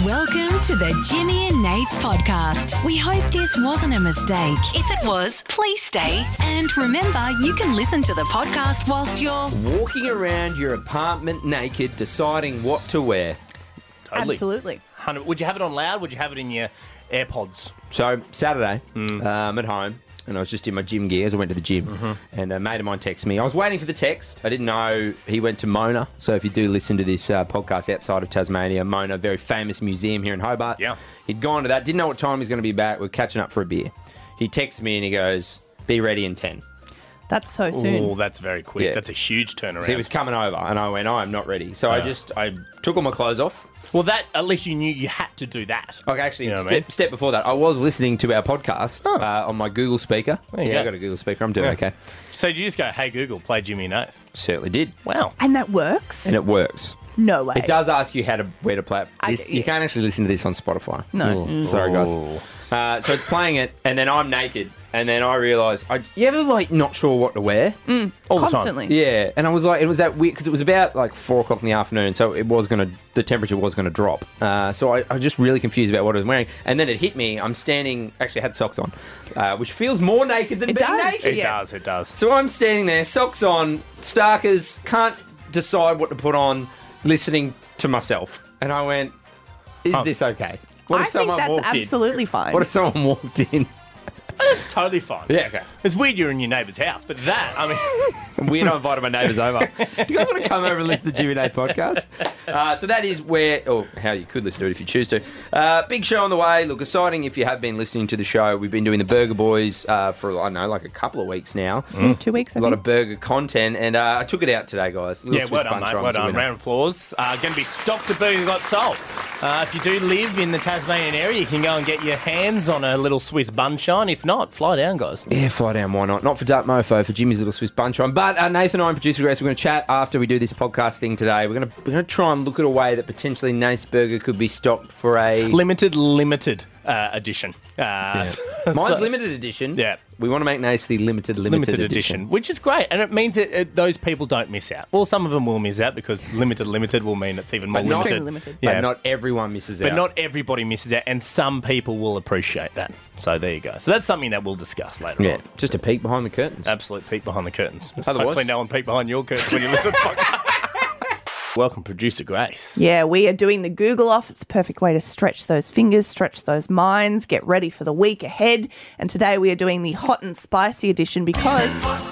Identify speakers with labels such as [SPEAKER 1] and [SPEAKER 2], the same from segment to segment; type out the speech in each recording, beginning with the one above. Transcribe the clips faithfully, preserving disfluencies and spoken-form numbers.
[SPEAKER 1] Welcome to the Jimmy and Nate podcast. We hope this wasn't a mistake. If it was, please stay. And remember, you can listen to the podcast whilst you're
[SPEAKER 2] walking around your apartment naked, deciding what to wear.
[SPEAKER 3] Totally.
[SPEAKER 4] Absolutely.
[SPEAKER 3] one hundred Would you have it on loud? Would you have it in your AirPods?
[SPEAKER 2] So, Saturday, um, at home, and I was just in my gym gear as I went to the gym,
[SPEAKER 3] Mm-hmm.
[SPEAKER 2] and a mate of mine texted me. I was waiting for the text. I didn't know he went to Mona. So if you do listen to this uh, podcast outside of Tasmania, Mona, a very famous museum here in Hobart.
[SPEAKER 3] Yeah.
[SPEAKER 2] He'd gone to that, didn't know what time he was going to be back. We are catching up for a beer. He texts me and he goes, be ready in ten.
[SPEAKER 4] That's so soon.
[SPEAKER 3] Oh, that's very quick.
[SPEAKER 2] Yeah.
[SPEAKER 3] That's a huge turnaround.
[SPEAKER 2] So he was coming over, and I went, oh, I'm not ready. So I
[SPEAKER 3] Yeah.
[SPEAKER 2] just, I took all my clothes off.
[SPEAKER 3] well, that at least you knew you had to do that.
[SPEAKER 2] Okay, actually,
[SPEAKER 3] You know what I
[SPEAKER 2] step,
[SPEAKER 3] mean?
[SPEAKER 2] step before that, I was listening to our podcast uh, on my Google speaker.
[SPEAKER 3] There you
[SPEAKER 2] yeah, I
[SPEAKER 3] go.
[SPEAKER 2] got a Google speaker. I'm doing
[SPEAKER 3] Yeah.
[SPEAKER 2] okay.
[SPEAKER 3] So did you just go, hey, Google, play Jimmy and Nate?
[SPEAKER 2] Certainly did.
[SPEAKER 3] Wow.
[SPEAKER 4] And that works?
[SPEAKER 2] And it works.
[SPEAKER 4] No way.
[SPEAKER 2] It does ask you how to where to play it.
[SPEAKER 4] I-
[SPEAKER 2] This, you can't actually listen to this on Spotify.
[SPEAKER 4] No.
[SPEAKER 2] Ooh, sorry, guys.
[SPEAKER 3] Ooh.
[SPEAKER 2] Uh, so it's playing it, and then I'm naked, and then I realise, I, you ever like not sure what to wear?
[SPEAKER 3] All the time.
[SPEAKER 4] Constantly.
[SPEAKER 2] Yeah, and I was like, it was that weird because it was about like four o'clock in the afternoon, so it was gonna, the temperature was gonna drop. Uh, so I, I was just really confused about what I was wearing, and then it hit me. I'm standing, actually, I had socks on, uh, which feels more naked than
[SPEAKER 4] It
[SPEAKER 2] being
[SPEAKER 4] does.
[SPEAKER 2] naked.
[SPEAKER 3] It
[SPEAKER 4] Yeah.
[SPEAKER 3] does, it does.
[SPEAKER 2] So I'm standing there, socks on, Starkers, can't decide what to put on, listening to myself, and I went, "Is
[SPEAKER 3] Oh.
[SPEAKER 2] this okay?" What
[SPEAKER 4] I
[SPEAKER 2] if someone
[SPEAKER 4] think that's
[SPEAKER 2] walked
[SPEAKER 4] absolutely
[SPEAKER 2] in?
[SPEAKER 4] fine.
[SPEAKER 2] What if someone walked in?
[SPEAKER 3] It's totally fine.
[SPEAKER 2] Yeah, okay.
[SPEAKER 3] It's weird you're in your neighbour's house, but that, I mean...
[SPEAKER 2] Weird, I invited my neighbours over. You guys want to come over and listen to the Jimmy Nate podcast? Uh, so that is where, or how you could listen to it if you choose to. Uh, big show on the way. Look, exciting if you have been listening to the show. We've been doing the Burger Boys uh, for, I don't know, like a couple of weeks now.
[SPEAKER 4] Two weeks, I
[SPEAKER 2] A lot
[SPEAKER 4] think.
[SPEAKER 2] of burger content, and uh, I took it out today, guys. Little
[SPEAKER 3] Yeah,
[SPEAKER 2] Swiss
[SPEAKER 3] well done,
[SPEAKER 2] Bunch
[SPEAKER 3] mate.
[SPEAKER 2] Rums
[SPEAKER 3] Well
[SPEAKER 2] are
[SPEAKER 3] done.
[SPEAKER 2] winner.
[SPEAKER 3] Round of applause. Uh, going to be stocked to Burger Got Soul. Uh, if you do live in the Tasmanian area, you can go and get your hands on a little Swiss bunshine. If not, fly down, guys.
[SPEAKER 2] Yeah, fly down, why not? Not for Duck Mofo, for Jimmy's Little Swiss Bunch on. But uh, Nathan and I and producer Grace, we're going to chat after we do this podcast thing today. We're going to we're going to try and look at a way that potentially Nate's Burger could be stocked for a...
[SPEAKER 3] Limited, limited uh, edition. Uh, so-
[SPEAKER 2] Mine's limited edition.
[SPEAKER 3] Yeah.
[SPEAKER 2] We want to make Nate's the limited, limited,
[SPEAKER 3] Limited edition, which is great, and it means that uh, those people don't miss out. Well, some of them will miss out because limited, limited will mean it's even more
[SPEAKER 2] But not-
[SPEAKER 3] limited.
[SPEAKER 4] limited.
[SPEAKER 2] But
[SPEAKER 3] Yeah,
[SPEAKER 2] not everyone misses
[SPEAKER 3] but
[SPEAKER 2] out.
[SPEAKER 3] not everybody misses out, and some people will appreciate that. So there you go. So that's something that we'll discuss later
[SPEAKER 2] Yeah,
[SPEAKER 3] on.
[SPEAKER 2] just a peek behind the curtains.
[SPEAKER 3] Absolute peek behind the curtains.
[SPEAKER 2] Otherwise-
[SPEAKER 3] Hopefully no one peek behind your curtains when you listen to the podcast. Welcome, producer Grace.
[SPEAKER 4] Yeah, we are doing the Google off. It's a perfect way to stretch those fingers, stretch those minds, get ready for the week ahead. And today we are doing the hot and spicy edition because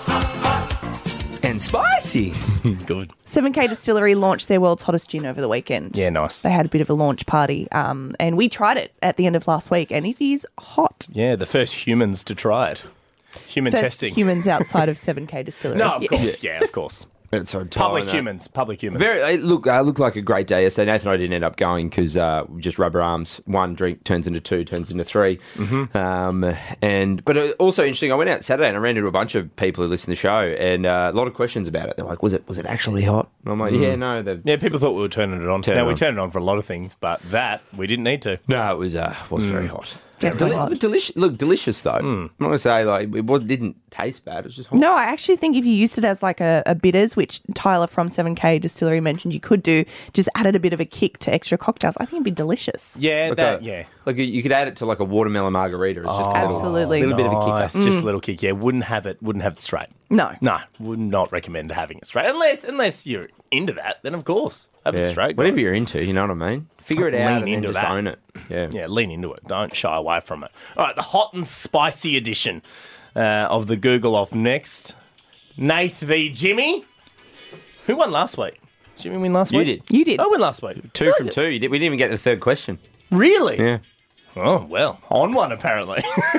[SPEAKER 2] And spicy.
[SPEAKER 3] Good.
[SPEAKER 4] seven K Distillery launched their world's hottest gin over the weekend.
[SPEAKER 3] Yeah, nice.
[SPEAKER 4] They had a bit of a launch party, um, and we tried it at the end of last week, and it is hot.
[SPEAKER 3] Yeah, the first humans to try it. Human
[SPEAKER 4] First
[SPEAKER 3] testing.
[SPEAKER 4] humans outside of seven K Distillery.
[SPEAKER 3] No, of
[SPEAKER 4] Yeah.
[SPEAKER 3] course. Yeah, of course.
[SPEAKER 2] It's so
[SPEAKER 3] Public
[SPEAKER 2] tiring, that.
[SPEAKER 3] humans. Public humans.
[SPEAKER 2] Very. It look, uh, looked like a great day yesterday. Nathan and I didn't end up going because uh, we just rubber arms. One drink turns into two, turns into three. Mm-hmm. Um, and but it, also interesting. I went out Saturday and I ran into a bunch of people who listen to the show, and uh, a lot of questions about it. They're like, "Was it was it actually hot?" And I'm like, "Yeah, no, the
[SPEAKER 3] Yeah, people thought we were turning it on.
[SPEAKER 2] Turn
[SPEAKER 3] now,
[SPEAKER 2] it
[SPEAKER 3] we
[SPEAKER 2] on.
[SPEAKER 3] turned it on for a lot of things, but that, we didn't need to.
[SPEAKER 2] no, it was uh, was very hot."
[SPEAKER 4] Definitely
[SPEAKER 2] Deli-
[SPEAKER 4] hot.
[SPEAKER 2] delicious. Look, delicious though. I'm not gonna say like it was, didn't taste bad. It was just hot.
[SPEAKER 4] No, I actually think if you used it as like a, a bitters, which Tyler from seven K Distillery mentioned you could do, just added a bit of a kick to extra cocktails, I think it'd be delicious.
[SPEAKER 3] Yeah,
[SPEAKER 2] Like
[SPEAKER 3] that,
[SPEAKER 2] a-
[SPEAKER 3] yeah.
[SPEAKER 2] Like you could add it to like a watermelon margarita. It's just a little,
[SPEAKER 4] Absolutely.
[SPEAKER 2] little bit of a
[SPEAKER 3] Nice,
[SPEAKER 2] kicker.
[SPEAKER 3] just a little kick. Yeah, wouldn't have it. Wouldn't have it straight.
[SPEAKER 4] No.
[SPEAKER 3] No, would not recommend having it straight unless unless you're into that. Then of course have it
[SPEAKER 2] Yeah.
[SPEAKER 3] straight.
[SPEAKER 2] Whatever
[SPEAKER 3] guys.
[SPEAKER 2] you're into, you know what I mean? Figure it
[SPEAKER 3] Lean
[SPEAKER 2] out and then
[SPEAKER 3] into
[SPEAKER 2] just
[SPEAKER 3] that.
[SPEAKER 2] own it. Yeah.
[SPEAKER 3] Yeah, lean into it. Don't shy away from it. All right, the hot and spicy edition uh, of the Google off next. Nath v Jimmy. Who won last week? Jimmy win last
[SPEAKER 2] You
[SPEAKER 3] week?
[SPEAKER 2] did.
[SPEAKER 4] You did.
[SPEAKER 3] I win last week.
[SPEAKER 2] Two from two. You did, we didn't even get to the third question.
[SPEAKER 3] Really?
[SPEAKER 2] Yeah.
[SPEAKER 3] Oh, well, on one apparently.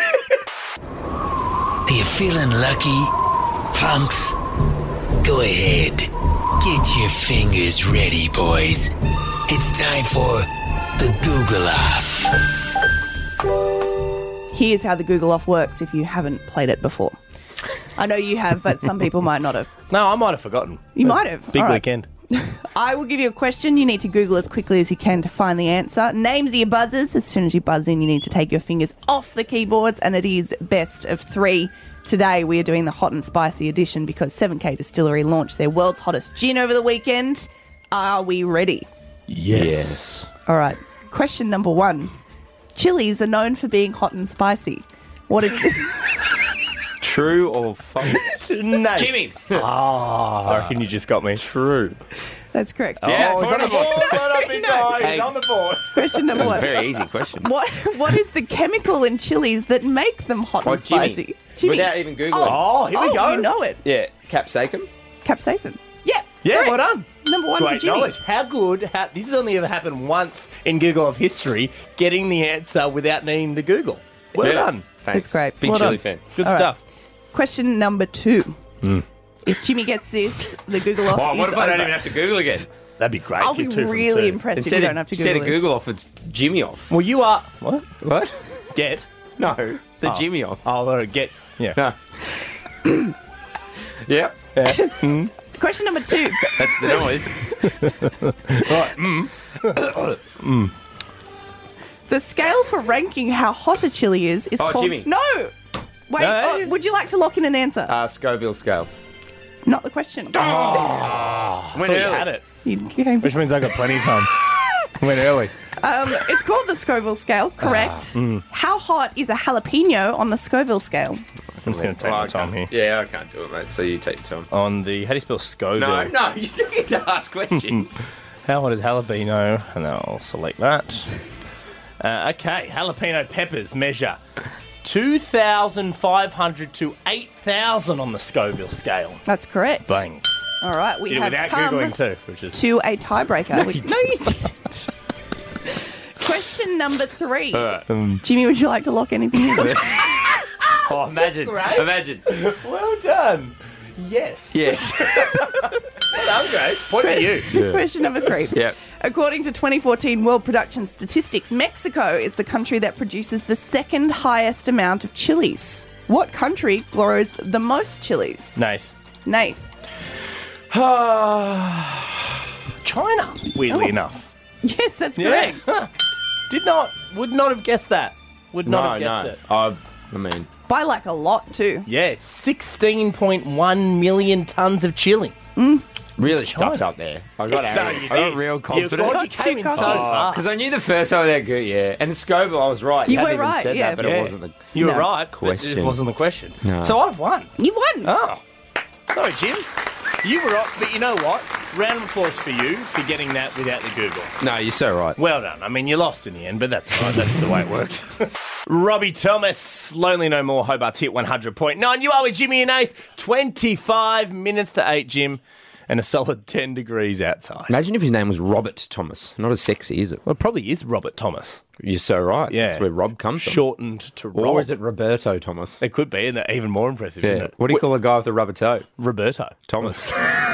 [SPEAKER 5] Are you feeling lucky, punks? Go ahead. Get your fingers ready, boys. It's time for the Google Off.
[SPEAKER 4] Here's how the Google off works if you haven't played it before. I know you have, but some people might not have.
[SPEAKER 3] No, I might have forgotten.
[SPEAKER 4] You might have.
[SPEAKER 3] Big
[SPEAKER 4] All right.
[SPEAKER 3] weekend.
[SPEAKER 4] I will give you a question. You need to Google as quickly as you can to find the answer. Names are your buzzers. As soon as you buzz in, you need to take your fingers off the keyboards, and it is best of three. Today, we are doing the hot and spicy edition because seven K Distillery launched their world's hottest gin over the weekend. Are we ready?
[SPEAKER 3] Yes.
[SPEAKER 4] All right. Question number one. Chilies are known for being hot and spicy. What is this?
[SPEAKER 2] True or false?
[SPEAKER 3] No.
[SPEAKER 2] Jimmy.
[SPEAKER 3] Oh, I reckon you just got me.
[SPEAKER 2] True.
[SPEAKER 4] That's correct.
[SPEAKER 2] Yeah,
[SPEAKER 3] Oh, he's on the board. Well done, big guy. He's
[SPEAKER 2] Hey.
[SPEAKER 3] on the board.
[SPEAKER 4] Question number
[SPEAKER 2] That's a
[SPEAKER 4] one.
[SPEAKER 2] very easy question.
[SPEAKER 4] What What is the chemical in chilies that make them hot
[SPEAKER 2] Oh,
[SPEAKER 4] and
[SPEAKER 2] Jimmy.
[SPEAKER 4] spicy? Jimmy.
[SPEAKER 2] Without even Googling.
[SPEAKER 3] Oh, here we
[SPEAKER 4] Oh,
[SPEAKER 3] go.
[SPEAKER 4] you know it.
[SPEAKER 2] Yeah, capsicum.
[SPEAKER 4] Capsaicin. Yeah.
[SPEAKER 3] Yeah,
[SPEAKER 4] correct.
[SPEAKER 3] well done.
[SPEAKER 4] Number one for
[SPEAKER 3] Great
[SPEAKER 4] Jimmy.
[SPEAKER 3] knowledge. How good. How, this has only ever happened once in Google of history, getting the answer without needing to Google. Well
[SPEAKER 2] Yeah.
[SPEAKER 3] done.
[SPEAKER 2] Thanks.
[SPEAKER 4] That's great.
[SPEAKER 2] Big
[SPEAKER 3] Well
[SPEAKER 2] chili
[SPEAKER 3] done.
[SPEAKER 2] fan.
[SPEAKER 3] Good
[SPEAKER 4] All right.
[SPEAKER 3] stuff.
[SPEAKER 4] Question number two. If Jimmy gets this, the Google off
[SPEAKER 2] Oh,
[SPEAKER 4] is
[SPEAKER 2] what if I don't
[SPEAKER 4] over.
[SPEAKER 2] even have to Google again?
[SPEAKER 3] That'd be great.
[SPEAKER 4] I'll
[SPEAKER 3] if
[SPEAKER 4] be
[SPEAKER 3] you're two from
[SPEAKER 4] really
[SPEAKER 3] two.
[SPEAKER 4] impressed if
[SPEAKER 2] Instead
[SPEAKER 4] you
[SPEAKER 2] of,
[SPEAKER 4] don't have to
[SPEAKER 2] instead
[SPEAKER 4] Google
[SPEAKER 2] of
[SPEAKER 4] this.
[SPEAKER 2] Google off, it's Jimmy off.
[SPEAKER 3] Well, you are. What?
[SPEAKER 2] What?
[SPEAKER 3] Get.
[SPEAKER 2] No, the
[SPEAKER 3] Oh.
[SPEAKER 2] Jimmy off.
[SPEAKER 3] Oh, uh, get. Yeah.
[SPEAKER 2] No. Yep.
[SPEAKER 4] Question number two.
[SPEAKER 2] That's the noise.
[SPEAKER 4] The scale for ranking how hot a chili is is
[SPEAKER 2] Oh,
[SPEAKER 4] called...
[SPEAKER 2] Jimmy.
[SPEAKER 4] No! Wait,
[SPEAKER 3] No.
[SPEAKER 4] oh, would you like to lock in an answer?
[SPEAKER 2] Uh, Scoville scale.
[SPEAKER 4] Not the question.
[SPEAKER 2] Went
[SPEAKER 3] I thought you had it.
[SPEAKER 4] You came-
[SPEAKER 3] Which means I got plenty of time. Went early.
[SPEAKER 4] Um, it's called the Scoville scale, correct. How hot is a jalapeno on the Scoville scale?
[SPEAKER 3] I'm just going to take
[SPEAKER 2] Well,
[SPEAKER 3] my
[SPEAKER 2] I
[SPEAKER 3] time here.
[SPEAKER 2] can't- Yeah, I can't do it, mate. So you take your time.
[SPEAKER 3] On the, how do you spell Scoville?
[SPEAKER 2] No, no, you don't get to ask questions.
[SPEAKER 3] How hot is jalapeno? And then I'll select that. Uh, okay, jalapeno peppers measure two thousand five hundred to eight thousand on the Scoville scale.
[SPEAKER 4] That's correct.
[SPEAKER 3] Bang.
[SPEAKER 4] All right, we
[SPEAKER 3] Did it
[SPEAKER 4] have
[SPEAKER 3] without
[SPEAKER 4] come
[SPEAKER 3] Googling too, which is...
[SPEAKER 4] to a tiebreaker. which- No, you didn't. Question number three. Jimmy, would you like to lock anything in?
[SPEAKER 2] Oh, imagine.
[SPEAKER 3] Great.
[SPEAKER 2] Imagine.
[SPEAKER 3] Well done. Yes.
[SPEAKER 2] Yes.
[SPEAKER 3] Well done, Grace. Point at you.
[SPEAKER 4] Question number three.
[SPEAKER 2] Yep.
[SPEAKER 4] According to twenty fourteen World Production Statistics, Mexico is the country that produces the second highest amount of chilies. What country grows the most chilies?
[SPEAKER 3] Nath.
[SPEAKER 4] Nath.
[SPEAKER 3] China, weirdly
[SPEAKER 4] Oh.
[SPEAKER 3] enough.
[SPEAKER 4] Yes, that's
[SPEAKER 3] Yeah.
[SPEAKER 4] correct.
[SPEAKER 3] Huh. Did not, would not have guessed that. Would not
[SPEAKER 2] No,
[SPEAKER 3] have guessed
[SPEAKER 2] no.
[SPEAKER 3] it.
[SPEAKER 2] I, I mean,
[SPEAKER 4] By like a lot too.
[SPEAKER 3] Yeah, sixteen point one million tons of chili.
[SPEAKER 2] really stuffed up there. I got,
[SPEAKER 3] No,
[SPEAKER 2] arrogant.
[SPEAKER 3] you
[SPEAKER 2] I got
[SPEAKER 3] did.
[SPEAKER 2] real
[SPEAKER 3] You,
[SPEAKER 2] confident.
[SPEAKER 3] God, you came in so
[SPEAKER 4] Too
[SPEAKER 3] fast.
[SPEAKER 2] Because I knew the first time that good, yeah. And Scoville, I was right.
[SPEAKER 4] You
[SPEAKER 2] hadn't
[SPEAKER 4] were
[SPEAKER 2] even
[SPEAKER 4] right,
[SPEAKER 2] said
[SPEAKER 4] yeah.
[SPEAKER 2] that, but
[SPEAKER 3] Yeah.
[SPEAKER 2] it wasn't the
[SPEAKER 3] You were
[SPEAKER 4] No.
[SPEAKER 3] right, but
[SPEAKER 2] question.
[SPEAKER 3] it wasn't the question.
[SPEAKER 2] No.
[SPEAKER 3] So I've won.
[SPEAKER 4] You won.
[SPEAKER 3] Oh, sorry, Jim. You were right, but you know what? Round of applause for you for getting that without the Google.
[SPEAKER 2] No, you're so right.
[SPEAKER 3] Well done. I mean, you lost in the end, but that's fine. That's the way it works. Robbie Thomas, Lonely No More, Hobart's Hit one hundred point nine. You are with Jimmy and eighth. twenty-five minutes to eight, Jim, and a solid ten degrees outside.
[SPEAKER 2] Imagine if his name was Robert Thomas. Not as sexy, is it?
[SPEAKER 3] Well, it probably is Robert Thomas.
[SPEAKER 2] You're so right.
[SPEAKER 3] Yeah.
[SPEAKER 2] That's where Rob comes from.
[SPEAKER 3] Shortened to Rob.
[SPEAKER 2] Or is it Roberto Thomas?
[SPEAKER 3] It could be, and they're even more impressive,
[SPEAKER 2] Yeah.
[SPEAKER 3] isn't it?
[SPEAKER 2] What do you call a guy with a rubber toe?
[SPEAKER 3] Roberto.
[SPEAKER 2] Thomas.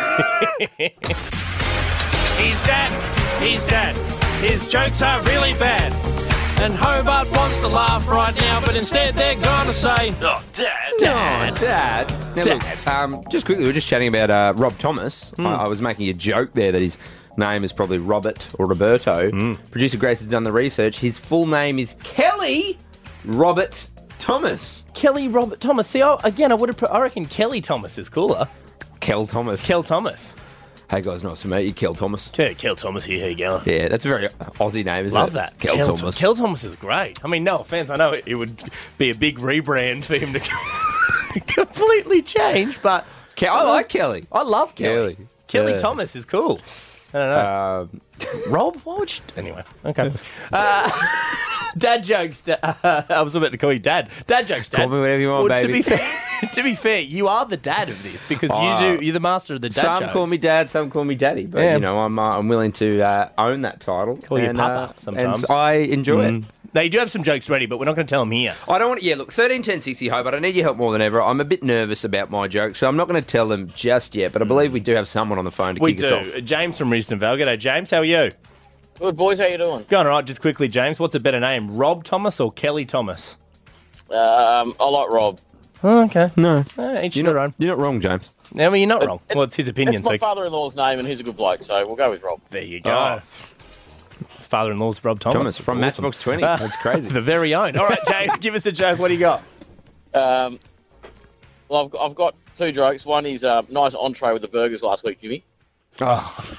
[SPEAKER 6] He's dead, he's dead. His jokes are really bad. And Hobart wants to laugh right now, but instead they're gonna say, oh, Dad, Dad.
[SPEAKER 2] Oh, Dad. Now,
[SPEAKER 3] Dad.
[SPEAKER 2] look, um, just quickly, we were just chatting about uh, Rob Thomas. I, I was making a joke there that his name is probably Robert or Roberto. Producer Grace has done the research. His full name is Kelly Robert Thomas.
[SPEAKER 3] Kelly Robert Thomas. See, I, again, I would have. Put, I reckon Kelly Thomas is cooler.
[SPEAKER 2] Kel Thomas.
[SPEAKER 3] Kel Thomas.
[SPEAKER 2] Hey guys, nice to meet you, Kel Thomas.
[SPEAKER 3] Okay, Kel Thomas here. Here you go.
[SPEAKER 2] Yeah, that's a very Aussie name, isn't
[SPEAKER 3] Love
[SPEAKER 2] it?
[SPEAKER 3] that.
[SPEAKER 2] Kel,
[SPEAKER 3] Kel
[SPEAKER 2] Thomas.
[SPEAKER 3] Kel Thomas is great. I mean, no offense. I know it, it would be a big rebrand for him to completely change, but
[SPEAKER 2] Ke- I like Kelly.
[SPEAKER 3] I love Kelly.
[SPEAKER 2] Kelly.
[SPEAKER 3] Kelly
[SPEAKER 2] Yeah.
[SPEAKER 3] Thomas is cool. I don't know.
[SPEAKER 2] Um,
[SPEAKER 3] Rob, why would you? Anyway, okay. Uh, dad jokes. da- Uh, I was about to call you Dad. Dad jokes. Dad.
[SPEAKER 2] Call me whatever you want,
[SPEAKER 3] well,
[SPEAKER 2] baby.
[SPEAKER 3] To be fair, to be fair, you are the dad of this because
[SPEAKER 2] Oh.
[SPEAKER 3] you do. You're the master of the dad
[SPEAKER 2] some
[SPEAKER 3] jokes.
[SPEAKER 2] call me Dad, some call me Daddy, but
[SPEAKER 3] Yeah.
[SPEAKER 2] you know I'm uh, I'm willing to uh, own that title.
[SPEAKER 3] Call you
[SPEAKER 2] and,
[SPEAKER 3] Papa
[SPEAKER 2] uh,
[SPEAKER 3] sometimes.
[SPEAKER 2] and I enjoy it.
[SPEAKER 3] Now you do have some jokes ready, but we're not going to tell them here.
[SPEAKER 2] I don't want. Yeah, look, thirteen ten sixty Hobart. I need your help more than ever. I'm a bit nervous about my jokes, so I'm not going to tell them just yet. But I believe we do have someone on the phone to
[SPEAKER 3] We
[SPEAKER 2] kick
[SPEAKER 3] do.
[SPEAKER 2] us off.
[SPEAKER 3] James from Risdon Vale. G'day, James. How are you?
[SPEAKER 7] Good, boys. How you doing?
[SPEAKER 3] Going all right. Just quickly, James. What's a better name, Rob Thomas or Kelly Thomas?
[SPEAKER 7] Um, I like Rob.
[SPEAKER 3] Oh, okay.
[SPEAKER 2] No,
[SPEAKER 3] Uh, each
[SPEAKER 2] you're
[SPEAKER 3] their
[SPEAKER 2] not
[SPEAKER 3] own.
[SPEAKER 2] You're not wrong, James.
[SPEAKER 3] I mean, you're not
[SPEAKER 7] It-
[SPEAKER 3] wrong.
[SPEAKER 7] it-
[SPEAKER 3] Well, it's his opinion.
[SPEAKER 7] It's my
[SPEAKER 3] So
[SPEAKER 7] father-in-law's name, and he's a good bloke, so we'll go with Rob.
[SPEAKER 3] there you go.
[SPEAKER 2] Oh.
[SPEAKER 3] His father-in-law's Rob Thomas.
[SPEAKER 2] Thomas
[SPEAKER 3] That's
[SPEAKER 2] from
[SPEAKER 3] awesome.
[SPEAKER 2] Matchbox twenty.
[SPEAKER 3] Uh,
[SPEAKER 2] That's crazy.
[SPEAKER 3] The very own. All right, James, give us a joke. What do you got?
[SPEAKER 7] Um, well, I've, I've got two jokes. One is uh, nice entree with the burgers last week, Jimmy.
[SPEAKER 2] Oh,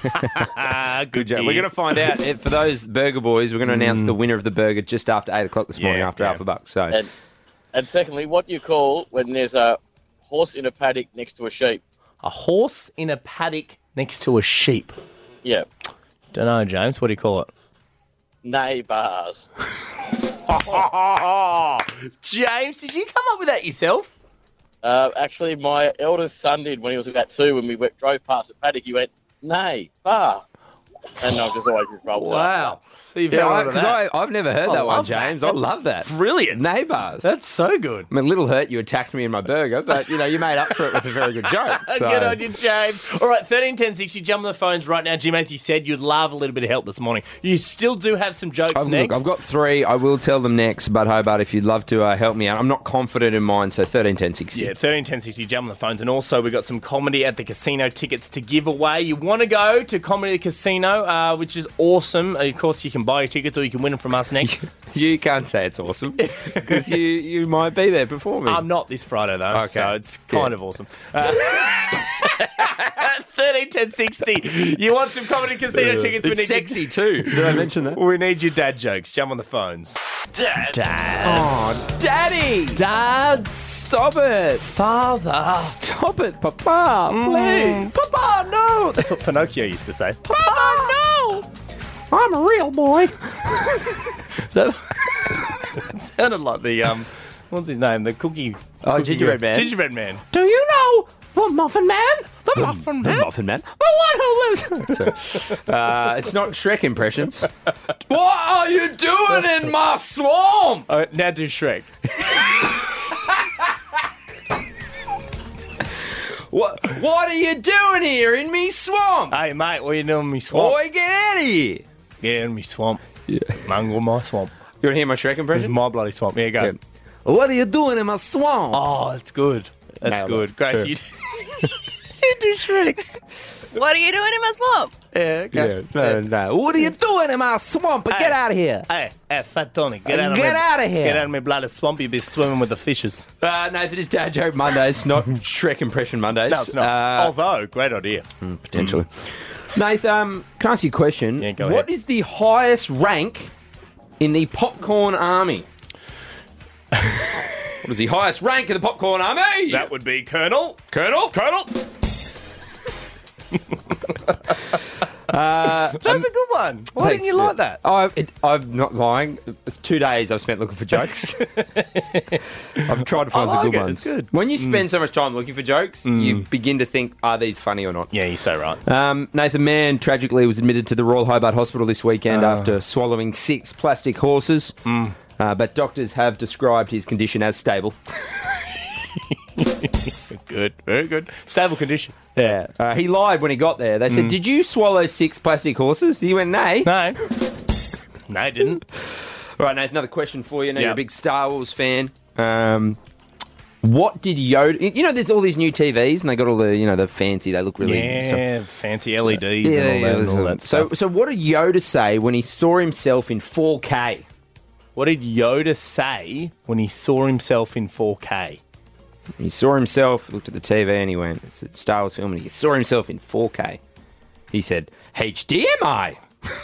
[SPEAKER 3] Ah,
[SPEAKER 2] Good job. We're going to find out if, for those burger boys. We're going to announce the winner of the burger just after eight o'clock this morning
[SPEAKER 3] Yeah,
[SPEAKER 2] after
[SPEAKER 3] yeah.
[SPEAKER 2] Alpha Bucks. So
[SPEAKER 7] And, and secondly, what do you call when there's a horse in a paddock next to a sheep?
[SPEAKER 3] A horse in a paddock next to a sheep.
[SPEAKER 7] Yeah,
[SPEAKER 3] Don't know, James. What do you call it?
[SPEAKER 7] nay bars.
[SPEAKER 3] James, did you come up with that yourself?
[SPEAKER 7] Uh, actually, my eldest son did when he was about two. When we went, drove past a paddock, he went, nay, bar. And I've just always just rolled it up.
[SPEAKER 3] Wow. So you've
[SPEAKER 2] yeah,
[SPEAKER 3] held on to
[SPEAKER 2] because
[SPEAKER 3] that.
[SPEAKER 2] I've never heard
[SPEAKER 3] I
[SPEAKER 2] that one,
[SPEAKER 3] love that.
[SPEAKER 2] James. I
[SPEAKER 3] That's
[SPEAKER 2] love that.
[SPEAKER 3] Brilliant.
[SPEAKER 2] Neighbours.
[SPEAKER 3] That's so good.
[SPEAKER 2] I mean, little hurt you attacked me in my burger, but you know you made up for it with a very good joke. So.
[SPEAKER 3] Good on you, James. All right, thirteen ten sixty. Jump on the phones right now. Jim, as you said, you'd love a little bit of help this morning. You still do have some jokes
[SPEAKER 2] I've,
[SPEAKER 3] next.
[SPEAKER 2] look, I've got three. I will tell them next, but Hobart, if you'd love to uh, help me out, I'm not confident in mine. So thirteen ten sixty.
[SPEAKER 3] Yeah, thirteen ten sixty, jump on the phones. And also, we've got some Comedy at the Casino tickets to give away. You want to go to Comedy at the Casino, uh, which is awesome. Of course, you can buy your tickets or you can win them from us next.
[SPEAKER 2] You can't say it's awesome because you, you might be there performing.
[SPEAKER 3] I'm not this Friday, though,
[SPEAKER 2] Okay.
[SPEAKER 3] so it's kind
[SPEAKER 2] Yeah.
[SPEAKER 3] of awesome. Uh, thirteen ten sixty. You want some Comedy Casino tickets?
[SPEAKER 2] It's
[SPEAKER 3] we need
[SPEAKER 2] sexy too. Did I mention that?
[SPEAKER 3] Your, we need your dad jokes. Jump on the phones.
[SPEAKER 5] Dad.
[SPEAKER 3] Dad.
[SPEAKER 2] Oh, Daddy!
[SPEAKER 3] Dad.
[SPEAKER 2] Stop it!
[SPEAKER 3] Father.
[SPEAKER 2] Stop it, Papa! Please!
[SPEAKER 3] Papa, no! That's what Pinocchio used to say. Papa, no!
[SPEAKER 2] I'm a real boy.
[SPEAKER 3] So, it sounded like the, um, what's his name? The cookie.
[SPEAKER 2] Oh,
[SPEAKER 3] cookie
[SPEAKER 2] Gingerbread
[SPEAKER 3] guy.
[SPEAKER 2] Man.
[SPEAKER 3] Gingerbread Man.
[SPEAKER 2] Do you know the Muffin Man?
[SPEAKER 3] The Muffin
[SPEAKER 2] The
[SPEAKER 3] Man.
[SPEAKER 2] Muffin Man. The one who lives. Sorry. uh, it's not Shrek impressions. What are you doing in my swamp?
[SPEAKER 3] Oh, now do Shrek.
[SPEAKER 2] What? What are you doing here in me swamp?
[SPEAKER 3] Hey, mate, what are you doing in me swamp?
[SPEAKER 2] Boy, get out of here!
[SPEAKER 3] Yeah, in me swamp. Yeah. Mangle my swamp.
[SPEAKER 2] You want to hear my Shrek
[SPEAKER 3] It's
[SPEAKER 2] impression?
[SPEAKER 3] my bloody swamp. Yeah, go.
[SPEAKER 2] Yeah. What are you doing in my swamp?
[SPEAKER 3] Oh, that's good. That's
[SPEAKER 2] Nailed
[SPEAKER 3] good.
[SPEAKER 2] it.
[SPEAKER 3] Grace,
[SPEAKER 2] Yeah.
[SPEAKER 3] you, you do Shrek.
[SPEAKER 4] What are you doing in my swamp?
[SPEAKER 3] Yeah, okay.
[SPEAKER 2] Yeah, no, no. What are you doing in my swamp? Get
[SPEAKER 3] Hey.
[SPEAKER 2] out of here!
[SPEAKER 3] Hey, hey, Fat Tony, get out of
[SPEAKER 2] Get
[SPEAKER 3] my,
[SPEAKER 2] outta here.
[SPEAKER 3] Get out of my bloody swamp. You'll be swimming with the fishes.
[SPEAKER 2] Uh, Nathan, it's Dad Joke Mondays, not Shrek impression Mondays.
[SPEAKER 3] No, it's not.
[SPEAKER 2] Uh,
[SPEAKER 3] Although, great idea.
[SPEAKER 2] potentially. Nath, um, can I ask you a question?
[SPEAKER 3] Yeah, go
[SPEAKER 2] What
[SPEAKER 3] ahead.
[SPEAKER 2] is the highest rank in the popcorn army? What is the highest rank in the popcorn army?
[SPEAKER 3] That would be Colonel.
[SPEAKER 2] Colonel?
[SPEAKER 3] Colonel. That's a good one. Why
[SPEAKER 2] Thanks,
[SPEAKER 3] didn't you
[SPEAKER 2] yeah.
[SPEAKER 3] like that?
[SPEAKER 2] Oh, it, I'm not lying. It's two days I've spent looking for jokes. I've tried to find
[SPEAKER 3] I
[SPEAKER 2] some
[SPEAKER 3] like
[SPEAKER 2] good
[SPEAKER 3] it,
[SPEAKER 2] ones.
[SPEAKER 3] it's good.
[SPEAKER 2] When you spend so much time looking for jokes, you begin to think, are these funny or not?
[SPEAKER 3] Yeah, you're so right.
[SPEAKER 2] Um, Nathan Mann tragically was admitted to the Royal Hobart Hospital this weekend after swallowing six plastic horses. Uh, but doctors have described his condition as stable.
[SPEAKER 3] Good, very good. Stable condition.
[SPEAKER 2] Yeah. Uh, he lied when he got there. They said, did you swallow six plastic horses? He went, nay.
[SPEAKER 3] No. No, I didn't.
[SPEAKER 2] All right, Nathan, another question for you. I know you're a
[SPEAKER 3] Yep.
[SPEAKER 2] big Star Wars fan. Um, what did Yoda... You know, there's all these new T Vs and they got all the, you know, the fancy, they look really...
[SPEAKER 3] Yeah, fancy L E Ds
[SPEAKER 2] Yeah,
[SPEAKER 3] and all
[SPEAKER 2] yeah,
[SPEAKER 3] that, and all
[SPEAKER 2] listen.
[SPEAKER 3] that
[SPEAKER 2] so,
[SPEAKER 3] stuff.
[SPEAKER 2] so what did Yoda say when he saw himself in four K?
[SPEAKER 3] What did Yoda say when he saw himself in four K?
[SPEAKER 2] He saw himself, looked at the T V and he went, it's a Star Wars film, and he saw himself in four K. He said, H D M I.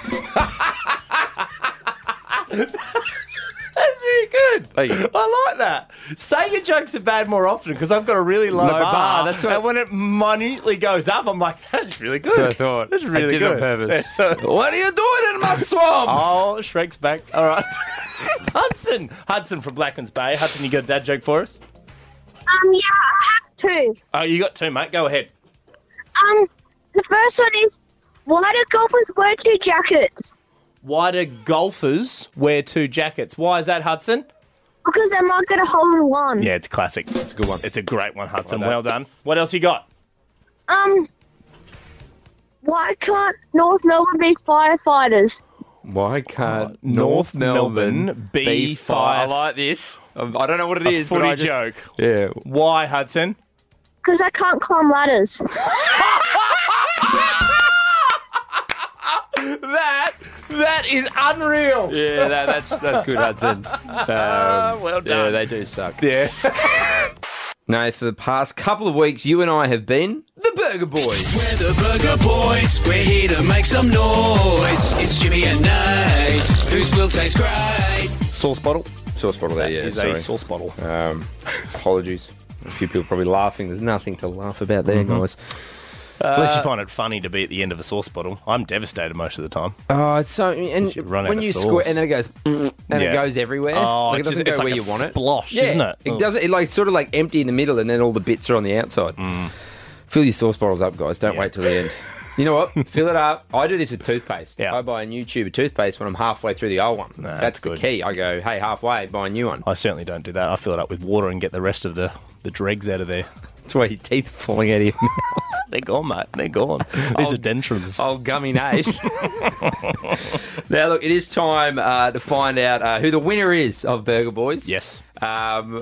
[SPEAKER 3] That's very good.
[SPEAKER 2] Thank you.
[SPEAKER 3] I like that. Say your jokes are bad more often because I've got a really low,
[SPEAKER 2] Low
[SPEAKER 3] bar.
[SPEAKER 2] bar, that's what-
[SPEAKER 3] And when it minutely goes up, I'm like, that's really good.
[SPEAKER 2] That's what I thought.
[SPEAKER 3] That's really
[SPEAKER 2] I did
[SPEAKER 3] good.
[SPEAKER 2] it on purpose.
[SPEAKER 3] So-
[SPEAKER 2] What are you doing in my swamp?
[SPEAKER 3] oh, Shrek's back. All right. Hudson. Hudson from Blackman's Bay. Hudson, you got a dad joke for us?
[SPEAKER 8] Um, yeah, I have two.
[SPEAKER 3] Oh, you got two, mate. Go ahead.
[SPEAKER 8] Um, the first one is, why do golfers wear two jackets?
[SPEAKER 3] Why do golfers wear two jackets? Why is that, Hudson?
[SPEAKER 8] Because they might get a hole in one.
[SPEAKER 3] Yeah, it's classic. It's a good one. It's a great one, Hudson.
[SPEAKER 2] Well
[SPEAKER 3] Well
[SPEAKER 2] done.
[SPEAKER 3] done. What else you got?
[SPEAKER 8] Um, why can't North Melbourne be firefighters?
[SPEAKER 2] Why can't
[SPEAKER 3] North Melbourne be fire-
[SPEAKER 2] I like this. Um, I don't know what it
[SPEAKER 3] A
[SPEAKER 2] is, but
[SPEAKER 3] footy
[SPEAKER 2] I just...
[SPEAKER 3] joke.
[SPEAKER 2] Yeah.
[SPEAKER 3] Why, Hudson?
[SPEAKER 8] Because they can't climb ladders.
[SPEAKER 3] That that is unreal.
[SPEAKER 2] Yeah, that, that's that's good, Hudson. Um,
[SPEAKER 3] well
[SPEAKER 2] Yeah,
[SPEAKER 3] done.
[SPEAKER 2] they do suck.
[SPEAKER 3] Yeah.
[SPEAKER 2] No, for the past couple of weeks, you and I have been the Burger Boys.
[SPEAKER 5] We're the Burger Boys. We're here to make some noise. It's Jimmy and Nate, whose will taste great.
[SPEAKER 3] Sauce bottle.
[SPEAKER 2] Sauce bottle there, yeah.
[SPEAKER 3] Is
[SPEAKER 2] Sorry.
[SPEAKER 3] a sauce bottle.
[SPEAKER 2] Um, apologies. A few people probably laughing. There's nothing to laugh about there,
[SPEAKER 3] Mm-hmm.
[SPEAKER 2] guys.
[SPEAKER 3] Unless you find it funny to be at the end of a sauce bottle. I'm devastated most of the time.
[SPEAKER 2] Oh, it's so... And
[SPEAKER 3] You run out
[SPEAKER 2] when
[SPEAKER 3] of
[SPEAKER 2] you
[SPEAKER 3] sauce.
[SPEAKER 2] squirt and then it goes... And
[SPEAKER 3] Yeah.
[SPEAKER 2] it goes everywhere.
[SPEAKER 3] Oh,
[SPEAKER 2] like, it
[SPEAKER 3] it's
[SPEAKER 2] doesn't
[SPEAKER 3] just-
[SPEAKER 2] go
[SPEAKER 3] it's
[SPEAKER 2] where
[SPEAKER 3] like
[SPEAKER 2] you
[SPEAKER 3] a
[SPEAKER 2] want it.
[SPEAKER 3] splosh,
[SPEAKER 2] yeah,
[SPEAKER 3] isn't it?
[SPEAKER 2] It
[SPEAKER 3] Oh.
[SPEAKER 2] does it like sort of like empty in the middle and then all the bits are on the outside. Fill your sauce bottles up, guys. Don't
[SPEAKER 3] Yeah.
[SPEAKER 2] wait till the end. You know what? Fill it up. I do this with toothpaste.
[SPEAKER 3] Yeah.
[SPEAKER 2] I buy a new tube of toothpaste when I'm halfway through the old one.
[SPEAKER 3] Nah,
[SPEAKER 2] that's
[SPEAKER 3] that's
[SPEAKER 2] the
[SPEAKER 3] good.
[SPEAKER 2] key. I go, hey, halfway, buy a new one.
[SPEAKER 3] I certainly don't do that. I fill it up with water and get the rest of the, the dregs out of there.
[SPEAKER 2] That's why your teeth are falling out of your mouth.
[SPEAKER 3] They're gone, mate. They're gone. These
[SPEAKER 2] Oh.
[SPEAKER 3] are dentures.
[SPEAKER 2] Old gummy Nate. Now, look, it is time uh, to find out uh, who the winner is of Burger Boys.
[SPEAKER 3] Yes.
[SPEAKER 2] Um,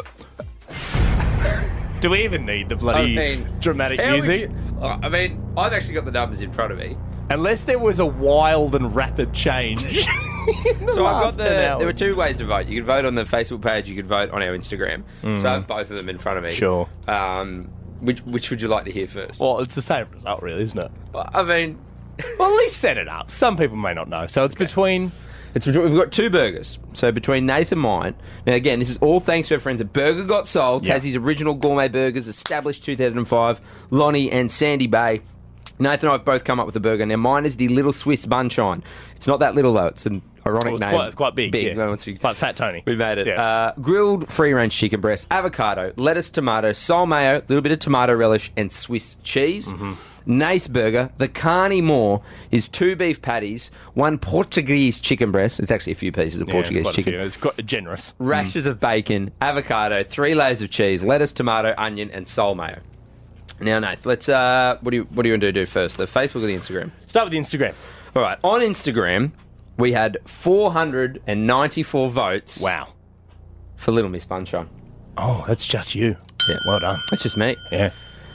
[SPEAKER 3] Do we even need the bloody
[SPEAKER 2] I mean,
[SPEAKER 3] dramatic
[SPEAKER 2] how would
[SPEAKER 3] music?
[SPEAKER 2] you- uh, I mean, I've actually got the numbers in front of me.
[SPEAKER 3] Unless there was a wild and rapid change.
[SPEAKER 2] So I've got
[SPEAKER 3] last
[SPEAKER 2] the.
[SPEAKER 3] ten hours.
[SPEAKER 2] There were two ways to vote. You could vote on the Facebook page. You could vote on our Instagram. So I have both of them in front of me.
[SPEAKER 3] Sure.
[SPEAKER 2] Um, which which would you like to hear first?
[SPEAKER 3] Well, it's the same result, really, isn't it?
[SPEAKER 2] I mean,
[SPEAKER 3] Well, at least set it up. Some people may not know. So it's between...
[SPEAKER 2] it's between, we've got two burgers. So between Nathan and mine. Now again, this is all thanks to our friends at Burger Got Sold.
[SPEAKER 3] Yeah.
[SPEAKER 2] Tassie's original gourmet burgers, established two thousand five. Lonnie and Sandy Bay. Nathan and I have both come up with a burger. Now mine is the Little Swiss Bunshine. It's not that little though. It's an ironic
[SPEAKER 3] Well, it's
[SPEAKER 2] name.
[SPEAKER 3] quite, it's quite big.
[SPEAKER 2] Big.
[SPEAKER 3] yeah.
[SPEAKER 2] No, it's-
[SPEAKER 3] Like Fat Tony.
[SPEAKER 2] We made it.
[SPEAKER 3] Yeah.
[SPEAKER 2] Uh, grilled free-range chicken breast, avocado, lettuce, tomato, sole mayo, a little bit of tomato relish, and Swiss cheese.
[SPEAKER 3] Mm-hmm.
[SPEAKER 2] Nace burger. The Carney More is two beef patties, one Portuguese chicken breast. It's actually a few pieces of
[SPEAKER 3] Yeah,
[SPEAKER 2] Portuguese
[SPEAKER 3] it's quite a
[SPEAKER 2] chicken.
[SPEAKER 3] few. It's quite generous.
[SPEAKER 2] Rashers of bacon, avocado, three layers of cheese, lettuce, tomato, onion, and sole mayo. Now, Nath, let's. Uh, what do you What do you want to do first? The Facebook or the Instagram?
[SPEAKER 3] Start with the Instagram.
[SPEAKER 2] All right. On Instagram, we had four hundred ninety-four votes.
[SPEAKER 3] Wow.
[SPEAKER 2] For Little Miss Bunshine.
[SPEAKER 3] Oh, that's just you.
[SPEAKER 2] Yeah.
[SPEAKER 3] Well done.
[SPEAKER 2] That's just me.
[SPEAKER 3] Yeah.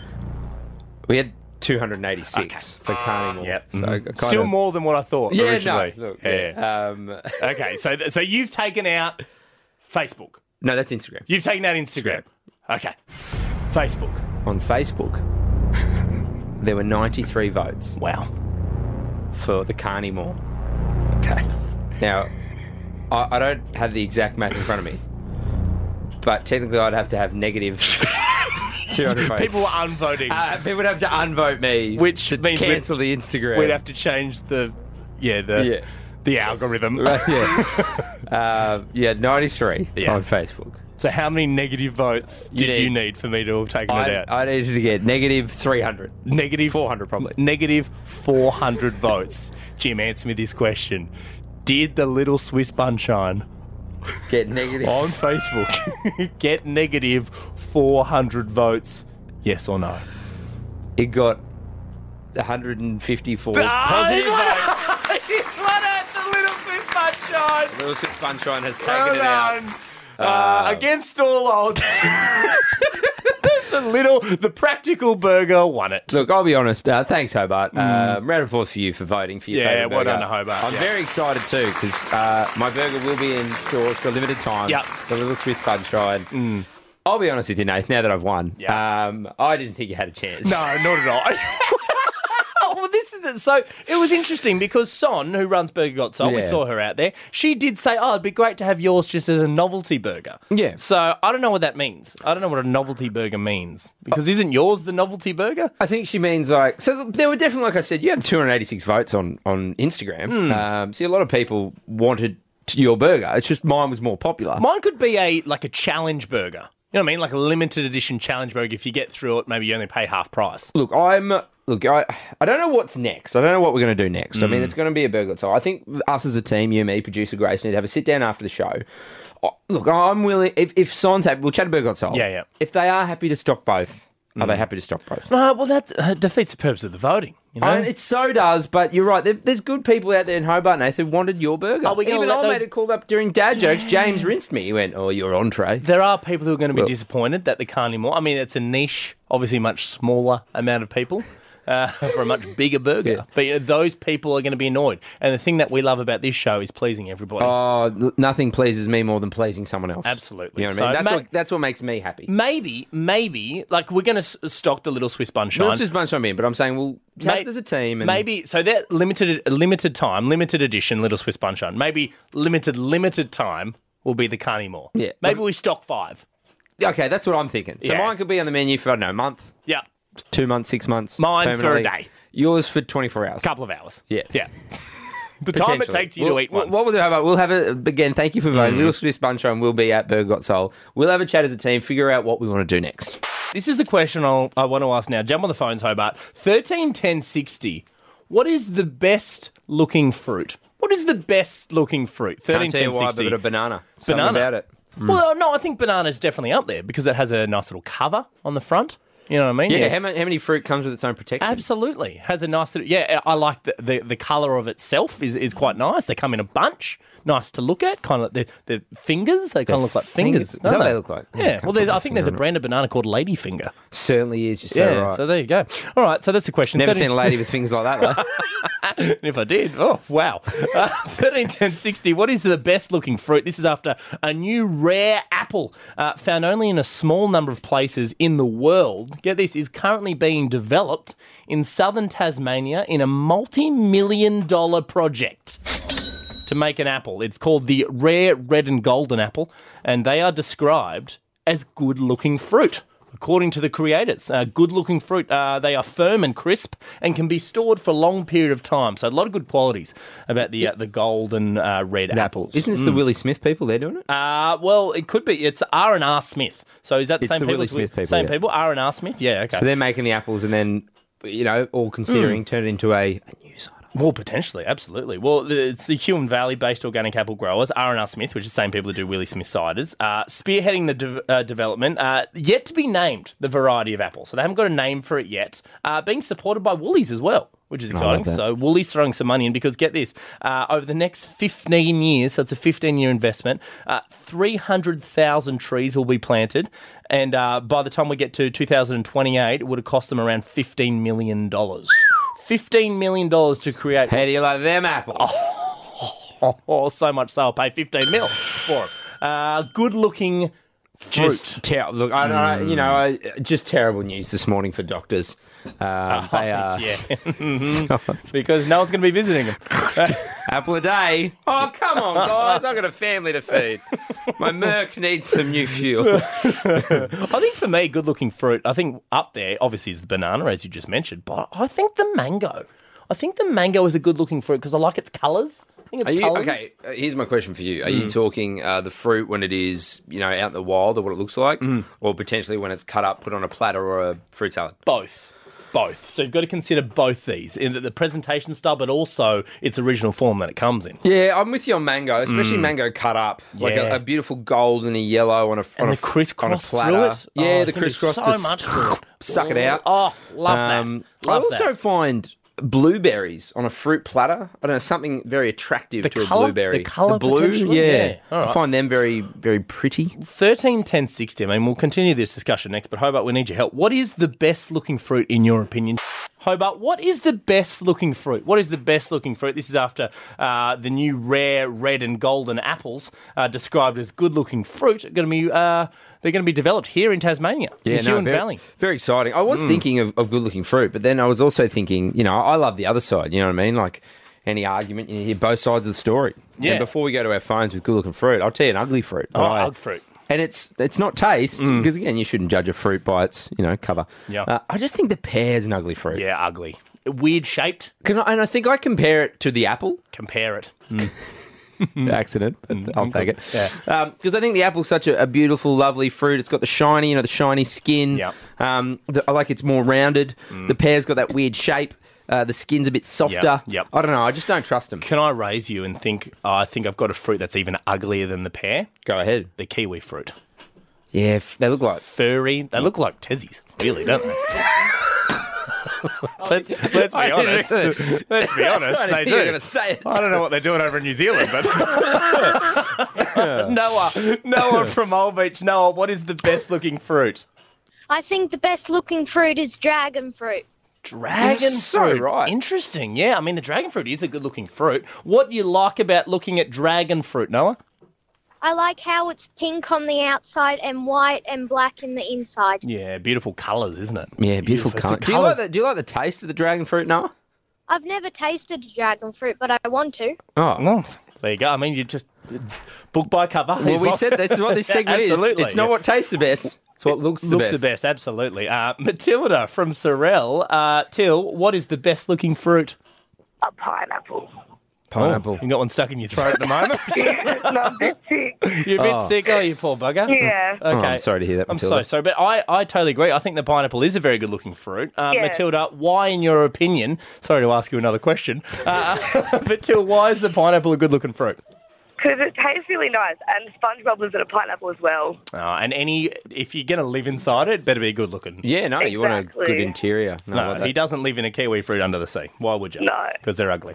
[SPEAKER 2] We had two hundred eighty-six for Carney.
[SPEAKER 3] Yep.
[SPEAKER 2] So
[SPEAKER 3] Mhm.
[SPEAKER 2] I kinda-
[SPEAKER 3] Still more than what I thought
[SPEAKER 2] Yeah,
[SPEAKER 3] originally.
[SPEAKER 2] no. Look,
[SPEAKER 3] yeah.
[SPEAKER 2] yeah. Um,
[SPEAKER 3] Okay, so so you've taken out Facebook.
[SPEAKER 2] no, that's Instagram.
[SPEAKER 3] You've taken out Instagram. Okay. Facebook.
[SPEAKER 2] On Facebook, there were ninety-three votes
[SPEAKER 3] Wow.
[SPEAKER 2] for the Carney More.
[SPEAKER 3] Okay.
[SPEAKER 2] Now, I, I don't have the exact math in front of me, but technically I'd have to have negative two hundred votes.
[SPEAKER 3] People were unvoting.
[SPEAKER 2] Uh, people would have to unvote me,
[SPEAKER 3] Which
[SPEAKER 2] to
[SPEAKER 3] means we'd-
[SPEAKER 2] cancel the Instagram.
[SPEAKER 3] We'd have to change the yeah, the
[SPEAKER 2] Yeah.
[SPEAKER 3] the algorithm.
[SPEAKER 2] Right, yeah, uh, yeah, ninety-three
[SPEAKER 3] Yeah.
[SPEAKER 2] on Facebook.
[SPEAKER 3] So how many negative votes
[SPEAKER 2] You
[SPEAKER 3] did you
[SPEAKER 2] need-
[SPEAKER 3] need for me to have taken it
[SPEAKER 2] I,
[SPEAKER 3] out?
[SPEAKER 2] I needed to get negative three hundred.
[SPEAKER 3] Negative
[SPEAKER 2] four hundred probably.
[SPEAKER 3] Negative four hundred votes. Jim, answer me this question. Did the Little Swiss Bunshine
[SPEAKER 2] Get negative.
[SPEAKER 3] on Facebook get negative four hundred votes? Yes or no?
[SPEAKER 2] It got one hundred fifty-four
[SPEAKER 3] Ah,
[SPEAKER 2] positive
[SPEAKER 3] he's
[SPEAKER 2] votes.
[SPEAKER 3] He's won it, the Little Swiss Bunshine.
[SPEAKER 2] Little Swiss Sunshine has taken
[SPEAKER 3] Well
[SPEAKER 2] it out.
[SPEAKER 3] done. Uh, against all odds. the little, the practical burger won it.
[SPEAKER 2] Look, I'll be honest. Uh, thanks, Hobart. Um, round of applause for you for voting for your
[SPEAKER 3] Yeah,
[SPEAKER 2] favourite
[SPEAKER 3] well
[SPEAKER 2] burger.
[SPEAKER 3] done to Hobart,
[SPEAKER 2] I'm
[SPEAKER 3] yeah.
[SPEAKER 2] very excited too because uh, my burger will be in stores for a limited time.
[SPEAKER 3] Yep.
[SPEAKER 2] The Little Swiss Sunshine. I'll be honest with you, Nate. Now that I've won,
[SPEAKER 3] Yeah.
[SPEAKER 2] um, I didn't think you had a chance.
[SPEAKER 3] No, not at all. Well, this is the, so. It was interesting because Son, who runs Burger Got Sold, we
[SPEAKER 2] Yeah.
[SPEAKER 3] saw her out there. She did say, "Oh, it'd be great to have yours just as a novelty burger."
[SPEAKER 2] Yeah.
[SPEAKER 3] So I don't know what that means. I don't know what a novelty burger means because isn't yours the novelty burger?
[SPEAKER 2] I think she means like so. There were definitely, like I said, you had two hundred eighty-six votes on on Instagram.
[SPEAKER 3] Hmm.
[SPEAKER 2] Um, see, a lot of people wanted t- your burger. It's just mine was more popular.
[SPEAKER 3] Mine could be a like a challenge burger. You know what I mean? Like a limited edition challenge burger. If you get through it, maybe you only pay half price.
[SPEAKER 2] Look, I'm look. I I don't know what's next. I don't know what we're going to do next. I
[SPEAKER 3] Mm.
[SPEAKER 2] mean, it's going to be a burger. So I think us as a team, you, me, producer Grace, need to have a sit down after the show. Oh, look, I'm willing. If if Son's happy, we'll chat about Got Sold.
[SPEAKER 3] Yeah, yeah.
[SPEAKER 2] If they are happy to stock both, are
[SPEAKER 3] Mm.
[SPEAKER 2] they happy to stock both?
[SPEAKER 3] No, well, that uh, defeats the purpose of the voting. You know,
[SPEAKER 2] I mean, it so does, but you're right. There, there's good people out there in Hobart, Nathan, who wanted your burger.
[SPEAKER 3] Are we gonna
[SPEAKER 2] Even
[SPEAKER 3] let
[SPEAKER 2] I
[SPEAKER 3] those-
[SPEAKER 2] made a call up during dad jokes. James rinsed me. He went, "Oh, your entree."
[SPEAKER 3] there are people who are going to be
[SPEAKER 2] Well-
[SPEAKER 3] disappointed that they can't anymore. I mean, it's a niche, obviously much smaller amount of people. uh, for a much bigger burger.
[SPEAKER 2] Yeah.
[SPEAKER 3] But you know, those people are going to be annoyed. And the thing that we love about this show is pleasing everybody.
[SPEAKER 2] Oh, l- nothing pleases me more than pleasing someone else.
[SPEAKER 3] Absolutely.
[SPEAKER 2] You know what
[SPEAKER 3] So
[SPEAKER 2] I mean? That's,
[SPEAKER 3] ma-
[SPEAKER 2] what, that's what makes me happy.
[SPEAKER 3] Maybe, maybe, like we're going to s- stock the little Swiss bun shine.
[SPEAKER 2] Let's just bunch on in, but I'm saying, well,
[SPEAKER 3] May-
[SPEAKER 2] there's a team. And
[SPEAKER 3] Maybe, so they're limited limited time, limited edition Little Swiss Bun Shine. Maybe limited, limited time will be the Carney More.
[SPEAKER 2] Yeah.
[SPEAKER 3] Maybe we stock five.
[SPEAKER 2] Okay, that's what I'm thinking. So
[SPEAKER 3] Yeah.
[SPEAKER 2] mine could be on the menu for, I don't know, a month,
[SPEAKER 3] Yeah.
[SPEAKER 2] two months, six months.
[SPEAKER 3] Mine for a
[SPEAKER 2] permanently.
[SPEAKER 3] day.
[SPEAKER 2] Yours for twenty-four hours.
[SPEAKER 3] Couple of hours.
[SPEAKER 2] Yeah.
[SPEAKER 3] Yeah. The time it
[SPEAKER 2] Potentially.
[SPEAKER 3] takes you
[SPEAKER 2] We'll-
[SPEAKER 3] to eat one.
[SPEAKER 2] What we'll do, how about, we'll have a, again, thank you for voting.
[SPEAKER 3] Mm.
[SPEAKER 2] Little Swiss Bunch Run will be at Burger Got Soul. We'll have a chat as a team, figure out what we want to do next.
[SPEAKER 3] This is the question I'll, I want to ask now. Jump on the phones, Hobart. thirteen ten sixty. What is the best looking fruit? What is the best looking fruit? thirteen
[SPEAKER 2] Can't tell you
[SPEAKER 3] ten
[SPEAKER 2] why,
[SPEAKER 3] sixty.
[SPEAKER 2] but a banana. Something
[SPEAKER 3] Banana.
[SPEAKER 2] about it.
[SPEAKER 3] Well, no, I think banana's definitely up there because it has a nice little cover on the front. You know what I mean?
[SPEAKER 2] Yeah, How, many, how many fruit comes with its own protection?
[SPEAKER 3] Absolutely. Has a nice little, yeah, I like the, the, the colour of itself is, is quite nice. They come in a bunch. Nice to look at. Kind of like the, the fingers. They kind of look like fingers.
[SPEAKER 2] fingers. Is that
[SPEAKER 3] don't
[SPEAKER 2] what they look like?
[SPEAKER 3] Yeah.
[SPEAKER 2] Yeah,
[SPEAKER 3] well,
[SPEAKER 2] can't
[SPEAKER 3] there's,
[SPEAKER 2] put my
[SPEAKER 3] I think there's a
[SPEAKER 2] finger on it.
[SPEAKER 3] brand of banana called Ladyfinger.
[SPEAKER 2] Certainly is. You're so
[SPEAKER 3] Yeah.
[SPEAKER 2] right.
[SPEAKER 3] So there you go. All right. So that's the question.
[SPEAKER 2] Never
[SPEAKER 3] thirteen
[SPEAKER 2] seen a lady with things like that, though.
[SPEAKER 3] And if I did, oh, wow. Uh, thirteen ten sixty, what is the best looking fruit? This is after a new rare apple uh, found only in a small number of places in the world. Get this, is currently being developed in southern Tasmania in a multi-million dollar project to make an apple. It's called the rare red and golden apple, and they are described as good-looking fruit. According to the creators, uh, good-looking fruit, uh, they are firm and crisp and can be stored for a long period of time. So a lot of good qualities about the uh, the golden uh, red apples.
[SPEAKER 2] Isn't this the Willie Smith people? They're doing it?
[SPEAKER 3] Uh, well, it could be. It's R and R Smith. So is that the
[SPEAKER 2] It's
[SPEAKER 3] same
[SPEAKER 2] the
[SPEAKER 3] people?
[SPEAKER 2] Willie Smith people,
[SPEAKER 3] Same
[SPEAKER 2] yeah.
[SPEAKER 3] people? R and R Smith? Yeah, okay.
[SPEAKER 2] So they're making the apples and then, you know, all considering, turn it into a, a new cider.
[SPEAKER 3] Well, potentially, absolutely. Well, the- it's the Huon Valley-based organic apple growers, R and R Smith, which is the same people that do Willie Smith ciders, uh, spearheading the de- uh, development, uh, yet to be named the variety of apple. So they haven't got a name for it yet. Uh, being supported by Woolies as well, which is exciting.
[SPEAKER 2] that.
[SPEAKER 3] So Woolies throwing some money in because, get this, uh, over the next fifteen years, so it's a fifteen-year investment, uh, three hundred thousand trees will be planted. And uh, by the time we get to two thousand twenty-eight, it would have cost them around fifteen million dollars. fifteen million dollars to create.
[SPEAKER 2] How do you like them apples?
[SPEAKER 3] Oh, so much so I'll pay fifteen mil for them. Uh, good looking fruit.
[SPEAKER 2] Just terrible. Look, I don't know, you know, I, just terrible news this morning for doctors. Um, they are
[SPEAKER 3] yeah. Mhm. Because no one's going to be visiting them.
[SPEAKER 2] apple a day. Oh, come on, guys! I've got a family to feed. My Merc needs some new fuel.
[SPEAKER 3] I think for me, good looking fruit, I think up there, obviously, is the banana, as you just mentioned, but I think the mango. I think the mango is a good looking fruit because I like its colours. I think its
[SPEAKER 2] Are you,
[SPEAKER 3] colours.
[SPEAKER 2] okay, uh, here's my question for you. Are you talking uh, the fruit when it is, you know, out in the wild or what it looks like, or potentially when it's cut up, put on a platter or a fruit salad?
[SPEAKER 3] Both. Both. So you've got to consider both these in the, the presentation style, but also its original form that it comes in.
[SPEAKER 2] Yeah, I'm with you on mango, especially mango cut up, like
[SPEAKER 3] Yeah.
[SPEAKER 2] a, a beautiful gold and a yellow on a
[SPEAKER 3] And
[SPEAKER 2] on
[SPEAKER 3] the
[SPEAKER 2] a,
[SPEAKER 3] crisscross
[SPEAKER 2] on a
[SPEAKER 3] through
[SPEAKER 2] platter.
[SPEAKER 3] it.
[SPEAKER 2] Yeah,
[SPEAKER 3] Oh,
[SPEAKER 2] the
[SPEAKER 3] you can do
[SPEAKER 2] crisscross.
[SPEAKER 3] so
[SPEAKER 2] just
[SPEAKER 3] much through it.
[SPEAKER 2] Suck it out.
[SPEAKER 3] Oh, love
[SPEAKER 2] Um,
[SPEAKER 3] that. Love
[SPEAKER 2] I also
[SPEAKER 3] that.
[SPEAKER 2] find blueberries on a fruit platter. I don't know, something very attractive
[SPEAKER 3] The
[SPEAKER 2] to
[SPEAKER 3] colour-
[SPEAKER 2] a blueberry.
[SPEAKER 3] the colour
[SPEAKER 2] blue,
[SPEAKER 3] potentially?
[SPEAKER 2] yeah.
[SPEAKER 3] Yeah, all right.
[SPEAKER 2] I find them very, very pretty.
[SPEAKER 3] thirteen ten sixty. I mean, we'll continue this discussion next, but Hobart, we need your help. What is the best looking fruit in your opinion? Hobart, what is the best looking fruit? What is the best looking fruit? This is after uh, the new rare red and golden apples, uh, described as good looking fruit, are going to be uh, they're going to be developed here in Tasmania, in the Huon
[SPEAKER 2] very,
[SPEAKER 3] Valley.
[SPEAKER 2] very exciting. I was thinking of, of good-looking fruit, but then I was also thinking, you know, I love the other side. You know what I mean? Like any argument, you hear both sides of the story.
[SPEAKER 3] Yeah.
[SPEAKER 2] And before we go to our phones with good-looking fruit, I'll tell you an ugly fruit.
[SPEAKER 3] Oh,
[SPEAKER 2] Right?
[SPEAKER 3] ugly fruit.
[SPEAKER 2] And it's it's not taste because again, you shouldn't judge a fruit by its you know cover.
[SPEAKER 3] Yeah.
[SPEAKER 2] Uh, I just think the pear's an ugly fruit.
[SPEAKER 3] Yeah, ugly. Weird shaped.
[SPEAKER 2] Can I, and I think I compare it to the apple.
[SPEAKER 3] Compare it.
[SPEAKER 2] Accident, but I'll take it.
[SPEAKER 3] Yeah.
[SPEAKER 2] Because I think the apple's such a, a beautiful, lovely fruit. It's got the shiny, you know, the shiny skin.
[SPEAKER 3] Yep.
[SPEAKER 2] Um, the, I like it's more rounded. The pear's got that weird shape. Uh, the skin's a bit softer.
[SPEAKER 3] yep.
[SPEAKER 2] I don't know. I just don't trust them.
[SPEAKER 3] Can I raise you and think, oh, I think I've got a fruit that's even uglier than the pear?
[SPEAKER 2] Go ahead.
[SPEAKER 3] The kiwi fruit.
[SPEAKER 2] Yeah, f- they look like.
[SPEAKER 3] Furry. They look like Tezzies, really, don't they? let's, let's be
[SPEAKER 2] I didn't
[SPEAKER 3] honest.
[SPEAKER 2] really-
[SPEAKER 3] Let's be honest.
[SPEAKER 2] I didn't
[SPEAKER 3] They
[SPEAKER 2] think you were
[SPEAKER 3] do.
[SPEAKER 2] going to say it.
[SPEAKER 3] I don't know what they're doing over in New Zealand, but Noah, Noah from Old Beach. Noah, what is the best looking fruit?
[SPEAKER 8] I think the best looking fruit is dragon fruit.
[SPEAKER 3] Dragon
[SPEAKER 2] You're so
[SPEAKER 3] fruit.
[SPEAKER 2] right.
[SPEAKER 3] Interesting. Yeah, I mean, the dragon fruit is a good-looking fruit. What do you like about looking at dragon fruit, Noah?
[SPEAKER 8] I like how it's pink on the outside and white and black in the inside.
[SPEAKER 3] Yeah, beautiful colours, isn't it?
[SPEAKER 2] Yeah, beautiful
[SPEAKER 3] It's
[SPEAKER 2] colour.
[SPEAKER 3] the
[SPEAKER 2] Do you like
[SPEAKER 3] colours-
[SPEAKER 2] the Do you like the taste of the dragon fruit, Noah?
[SPEAKER 8] I've never tasted dragon fruit, but I want to.
[SPEAKER 2] Oh,
[SPEAKER 3] No, there you go. I mean, you just book by cover.
[SPEAKER 2] well,
[SPEAKER 3] is
[SPEAKER 2] we
[SPEAKER 3] what-
[SPEAKER 2] said that's what this segment
[SPEAKER 3] Absolutely,
[SPEAKER 2] is. It's not
[SPEAKER 3] yeah.
[SPEAKER 2] what tastes the best; it's what looks the
[SPEAKER 3] looks
[SPEAKER 2] best.
[SPEAKER 3] the best. Absolutely. Uh, Matilda from Sorel. Uh, Till, what is the best-looking fruit?
[SPEAKER 9] A pineapple.
[SPEAKER 2] Pineapple.
[SPEAKER 3] You got one stuck in your throat at the moment.
[SPEAKER 9] No, I'm a bit sick.
[SPEAKER 3] You're a bit
[SPEAKER 2] Oh.
[SPEAKER 3] sick, are you, poor bugger?
[SPEAKER 9] Yeah.
[SPEAKER 3] Okay.
[SPEAKER 2] Oh, I'm sorry to hear that,
[SPEAKER 3] I'm
[SPEAKER 2] Matilda.
[SPEAKER 3] so sorry, but I, I totally agree. I think the pineapple is a very good-looking fruit. Uh,
[SPEAKER 9] Yeah.
[SPEAKER 3] Matilda, why, in your opinion, sorry to ask you another question, uh, but Till, why is the pineapple a good-looking fruit?
[SPEAKER 9] Because it tastes really nice, and SpongeBob lives in a pineapple as well.
[SPEAKER 3] Uh, and any, if you're going to live inside it, it better be good-looking.
[SPEAKER 2] Yeah, no, you want a
[SPEAKER 9] Exactly.
[SPEAKER 2] good interior. No, I
[SPEAKER 3] No,
[SPEAKER 2] like that.
[SPEAKER 3] he doesn't live in a kiwi fruit under the sea. Why would you?
[SPEAKER 9] No.
[SPEAKER 3] Because they're ugly.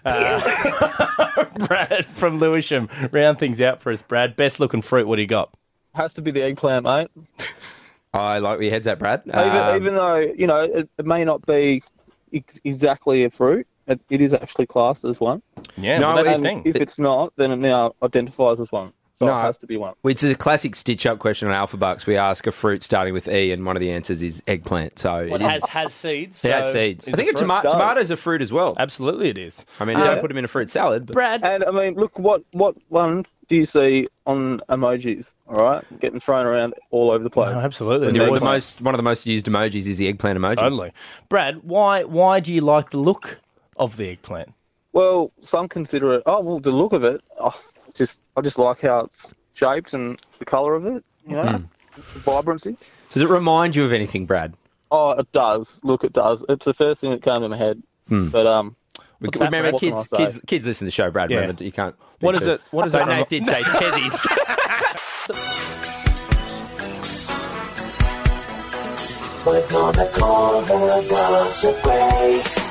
[SPEAKER 3] Uh, Brad from Lewisham, round things out for us, Brad. Best-looking fruit, what do you got?
[SPEAKER 10] Has to be the eggplant, mate.
[SPEAKER 2] I like where your head's at, Brad.
[SPEAKER 10] Even,
[SPEAKER 2] Um,
[SPEAKER 10] even though, you know, it, it may not be ex- exactly a fruit, it, it is actually classed as one.
[SPEAKER 3] Yeah,
[SPEAKER 2] No,
[SPEAKER 3] well, that's
[SPEAKER 10] And
[SPEAKER 3] the thing.
[SPEAKER 10] if it's not, then it now identifies as one. So
[SPEAKER 2] No.
[SPEAKER 10] it has to be one.
[SPEAKER 2] It's a classic stitch-up question on Alpha Bucks. We ask a fruit starting with E, and one of the answers is eggplant. So it
[SPEAKER 3] It
[SPEAKER 2] is.
[SPEAKER 3] has, has seeds.
[SPEAKER 2] It has
[SPEAKER 3] so
[SPEAKER 2] seeds.
[SPEAKER 3] is
[SPEAKER 2] I think a
[SPEAKER 3] fruit.
[SPEAKER 2] toma-
[SPEAKER 10] Does.
[SPEAKER 2] tomato's a fruit as well.
[SPEAKER 3] Absolutely it is.
[SPEAKER 2] I mean, you don't put them in a fruit salad. But
[SPEAKER 3] Brad,
[SPEAKER 10] And, I mean, look, what, what one do you see on emojis, all right? Getting thrown around all over the place.
[SPEAKER 3] Oh, absolutely.
[SPEAKER 2] the,
[SPEAKER 3] There's
[SPEAKER 2] the
[SPEAKER 3] always-
[SPEAKER 2] most, one of the most used emojis is the eggplant emoji.
[SPEAKER 3] Totally. Brad, why why do you like the look of the eggplant?
[SPEAKER 10] Well, some consider it, oh, well, the look of it, oh, just I just like how it's shaped and the colour of it, you know,
[SPEAKER 2] Hmm.
[SPEAKER 10] vibrancy.
[SPEAKER 2] Does it remind you of anything, Brad?
[SPEAKER 10] Oh, it does. Look, it does. It's the first thing that came to my head. But, um,
[SPEAKER 2] We,
[SPEAKER 10] What's that,
[SPEAKER 2] remember,
[SPEAKER 10] Brad? What can
[SPEAKER 2] kids,
[SPEAKER 10] I say?
[SPEAKER 2] kids, kids listen to the show, Brad.
[SPEAKER 3] Yeah.
[SPEAKER 2] Remember, you can't.
[SPEAKER 3] What is it? What is
[SPEAKER 2] So
[SPEAKER 3] it?
[SPEAKER 2] Nate did say Tezzies.
[SPEAKER 5] We're gonna call her Gossip Grace.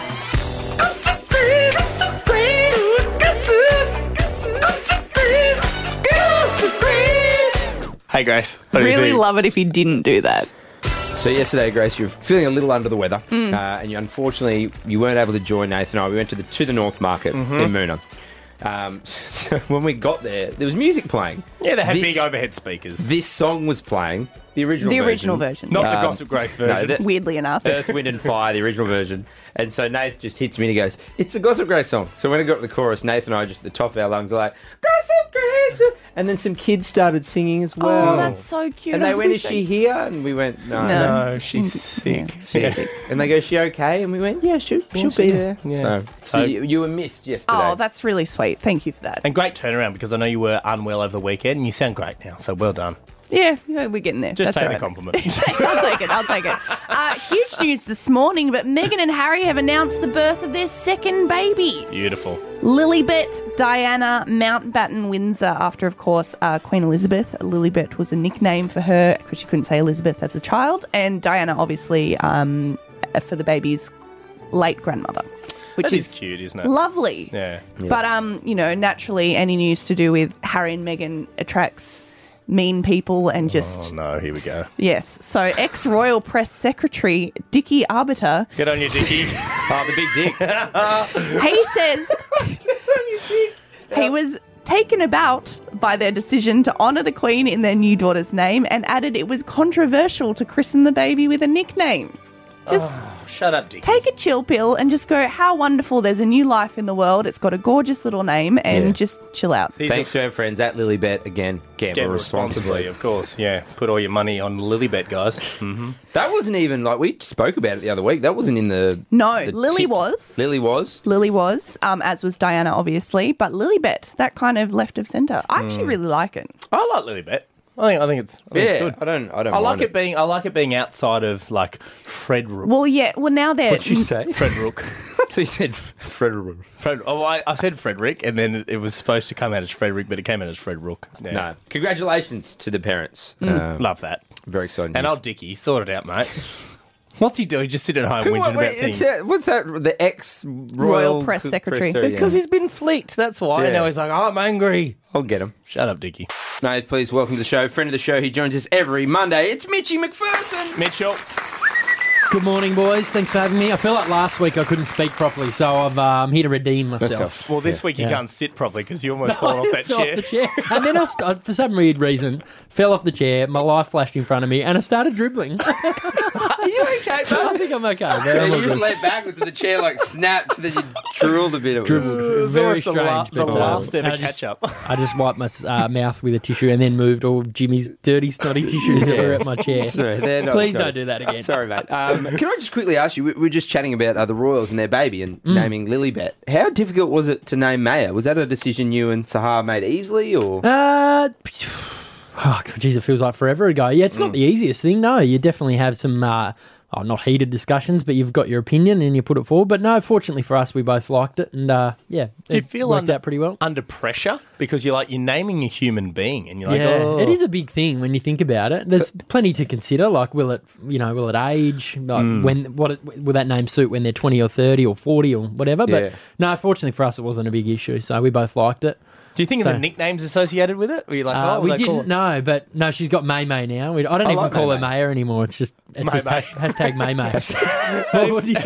[SPEAKER 3] Hey, Grace. What do you
[SPEAKER 4] Really
[SPEAKER 3] think?
[SPEAKER 4] love it if you didn't do that.
[SPEAKER 2] So yesterday, Grace, you're feeling a little under the weather,
[SPEAKER 3] Mm.
[SPEAKER 2] uh, and you, unfortunately you weren't able to join Nathan and I. We went to the to the North Market
[SPEAKER 3] Mm-hmm.
[SPEAKER 2] in Moona. Um, so when we got there, there was music playing.
[SPEAKER 3] Yeah, they had
[SPEAKER 2] This-
[SPEAKER 3] big overhead speakers.
[SPEAKER 2] This song was playing, the original
[SPEAKER 4] The
[SPEAKER 2] version.
[SPEAKER 4] original version.
[SPEAKER 3] Not the
[SPEAKER 2] Um,
[SPEAKER 3] Gossip Grace
[SPEAKER 2] No,
[SPEAKER 3] version.
[SPEAKER 2] the,
[SPEAKER 4] Weirdly enough.
[SPEAKER 2] Earth, Wind and Fire, the original version. And so Nath just hits me and he goes, it's a Gossip Grace song. So when I got to the chorus, Nath and I just at the top of our lungs are like, Gossip Grace! And then some kids started singing as well.
[SPEAKER 4] Oh, that's so cute.
[SPEAKER 2] And they
[SPEAKER 4] I
[SPEAKER 2] went,
[SPEAKER 4] wish
[SPEAKER 2] is she here? And we went, no.
[SPEAKER 4] No.
[SPEAKER 3] no, she's sick.
[SPEAKER 2] Yeah. And they go, is she okay? And we went, yeah, she'll, she'll be there.
[SPEAKER 3] Yeah.
[SPEAKER 2] So, so,
[SPEAKER 3] So-
[SPEAKER 2] you, you were missed yesterday.
[SPEAKER 4] Oh, that's really sweet. Thank you for that.
[SPEAKER 3] And great turnaround because I know you were unwell over the weekend and you sound great now. So well done.
[SPEAKER 4] Yeah, yeah, we're getting there.
[SPEAKER 3] Just
[SPEAKER 4] That's
[SPEAKER 3] take
[SPEAKER 4] all
[SPEAKER 3] the
[SPEAKER 4] right.
[SPEAKER 3] compliment.
[SPEAKER 4] I'll take it. I'll take it. Uh, huge news this morning, but Meghan and Harry have announced the birth of their second baby.
[SPEAKER 3] Beautiful.
[SPEAKER 4] Lilibet Diana Mountbatten Windsor, after, of course, uh, Queen Elizabeth. Lilibet was a nickname for her because she couldn't say Elizabeth as a child. And Diana, obviously, um, for the baby's late grandmother, which
[SPEAKER 3] That
[SPEAKER 4] is,
[SPEAKER 3] is cute, isn't it?
[SPEAKER 4] lovely.
[SPEAKER 3] Yeah.
[SPEAKER 4] But, um, you know, naturally, any news to do with Harry and Meghan attracts mean people and just...
[SPEAKER 3] Oh, no, here we go.
[SPEAKER 4] Yes. So ex-Royal Press Secretary Dickie Arbiter,
[SPEAKER 3] Get on your dicky.
[SPEAKER 2] oh, the big dick.
[SPEAKER 4] he says he was taken aback by their decision to honour the Queen in their new daughter's name and added it was controversial to christen the baby with a nickname. Just
[SPEAKER 3] Shut up, Dicky.
[SPEAKER 4] take a chill pill and just go, how wonderful, there's a new life in the world. It's got a gorgeous little name and
[SPEAKER 2] Yeah.
[SPEAKER 4] just chill out.
[SPEAKER 3] He's
[SPEAKER 2] Thanks
[SPEAKER 3] a-
[SPEAKER 2] to our friends at Lilibet. Again, gamble,
[SPEAKER 3] Gamble
[SPEAKER 2] responsibly.
[SPEAKER 3] responsibly, of course. Yeah, put all your money on Lilibet, guys. Mm-hmm.
[SPEAKER 2] That wasn't even, like, we spoke about it the other week. That wasn't in the...
[SPEAKER 4] No,
[SPEAKER 2] the
[SPEAKER 4] Lily
[SPEAKER 2] tip.
[SPEAKER 4] was.
[SPEAKER 2] Lily was.
[SPEAKER 4] Lily was, um, as was Diana, obviously, but Lilibet, that kind of left of centre. I actually
[SPEAKER 2] Hmm.
[SPEAKER 4] really like it.
[SPEAKER 3] I like Lilibet. I think I think it's, I think
[SPEAKER 2] Yeah,
[SPEAKER 3] it's good.
[SPEAKER 2] I don't, I don't
[SPEAKER 3] I like
[SPEAKER 2] mind
[SPEAKER 3] it being I like it being outside of like Fred Rook.
[SPEAKER 4] Well, yeah, well, now they're...
[SPEAKER 2] What'd you say?
[SPEAKER 3] Fred Rook.
[SPEAKER 2] So you said Frederick.
[SPEAKER 3] Fred, oh, I, I said Frederick, and then it, it was supposed to come out as Frederick, but it came out as Fred Rook. Yeah.
[SPEAKER 2] No. Congratulations to the parents. Uh,
[SPEAKER 3] Love that.
[SPEAKER 2] very exciting.
[SPEAKER 3] And
[SPEAKER 2] news.
[SPEAKER 3] old Dickie, sort it out, mate. What's he doing? Just sitting at home
[SPEAKER 2] Who-
[SPEAKER 3] whinging
[SPEAKER 2] what-
[SPEAKER 3] about
[SPEAKER 2] wait,
[SPEAKER 3] things.
[SPEAKER 2] it's, uh, what's that? The ex-royal
[SPEAKER 4] Royal Press
[SPEAKER 2] c-
[SPEAKER 4] Secretary.
[SPEAKER 3] Because
[SPEAKER 2] yeah.
[SPEAKER 3] he's been fleeked, that's why.
[SPEAKER 2] Yeah.
[SPEAKER 3] Now he's like, oh, I'm angry.
[SPEAKER 2] I'll get him.
[SPEAKER 3] Shut up, Dickie.
[SPEAKER 2] Nath, please welcome to the show. Friend of the show, he joins us every Monday. It's Mitchy McPherson.
[SPEAKER 3] Mitchell.
[SPEAKER 11] Good morning, boys. Thanks for having me. I feel like last week I couldn't speak properly, so I've, uh, I'm here to redeem myself.
[SPEAKER 3] Well, this week you
[SPEAKER 11] Yeah.
[SPEAKER 3] can't sit properly because you almost fallen off that
[SPEAKER 11] fell
[SPEAKER 3] chair.
[SPEAKER 11] Off the chair. And then, I st- for some weird reason, fell off the chair, my life flashed in front of me, and I started dribbling.
[SPEAKER 2] Are you okay, bud?
[SPEAKER 11] I think I'm okay. but
[SPEAKER 2] Yeah,
[SPEAKER 11] I'm
[SPEAKER 2] you
[SPEAKER 11] all
[SPEAKER 2] just
[SPEAKER 11] good.
[SPEAKER 2] leant backwards and the chair like snapped, then you drooled a bit. It was-
[SPEAKER 11] Dribbled.
[SPEAKER 3] It was
[SPEAKER 11] Very
[SPEAKER 3] almost the
[SPEAKER 11] strange.
[SPEAKER 3] la- the
[SPEAKER 11] but, uh,
[SPEAKER 3] last ever
[SPEAKER 11] I just-
[SPEAKER 3] catch-up.
[SPEAKER 11] I just wiped my uh, mouth with a tissue and then moved all Jimmy's dirty, snotty tissues that were at my chair.
[SPEAKER 2] Sorry, they're not
[SPEAKER 11] Please
[SPEAKER 2] sorry.
[SPEAKER 11] don't do that again.
[SPEAKER 2] Sorry, mate. Um, can I just quickly ask you? We we were just chatting about uh, the Royals and their baby and
[SPEAKER 11] Mm.
[SPEAKER 2] naming Lilybet. How difficult was it to name Maya? Was that a decision you and Sahar made easily, or?
[SPEAKER 11] Uh, oh, geez, it feels like forever ago. Yeah, it's not the easiest thing. No, you definitely have some, uh, oh, not heated discussions, but you've got your opinion and you put it forward. But no, fortunately for us, we both liked it, and uh, yeah,
[SPEAKER 3] Do you
[SPEAKER 11] it
[SPEAKER 3] feel
[SPEAKER 11] worked
[SPEAKER 3] under,
[SPEAKER 11] out pretty well.
[SPEAKER 3] under pressure? Because you're like, you're naming a human being and you're like,
[SPEAKER 11] yeah,
[SPEAKER 3] oh.
[SPEAKER 11] it is a big thing when you think about it. There's plenty to consider. Like, will it, you know, will it age? Like,
[SPEAKER 3] Mm.
[SPEAKER 11] when, what, it, will that name suit when they're twenty or thirty or forty or whatever? But
[SPEAKER 2] Yeah.
[SPEAKER 11] no, fortunately for us, it wasn't a big issue. So we both liked it.
[SPEAKER 3] Do you think
[SPEAKER 11] So-
[SPEAKER 3] of the nicknames associated with it? Were you like,
[SPEAKER 11] Uh,
[SPEAKER 3] oh,
[SPEAKER 11] we
[SPEAKER 3] they call
[SPEAKER 11] didn't
[SPEAKER 3] it-
[SPEAKER 11] know, but no, she's got May May now. We, I don't
[SPEAKER 2] I
[SPEAKER 11] even
[SPEAKER 2] like
[SPEAKER 11] call
[SPEAKER 2] May
[SPEAKER 11] her
[SPEAKER 2] May.
[SPEAKER 11] Maya anymore. It's just it's
[SPEAKER 3] May
[SPEAKER 11] just
[SPEAKER 3] May.
[SPEAKER 11] ha- hashtag May May. What did you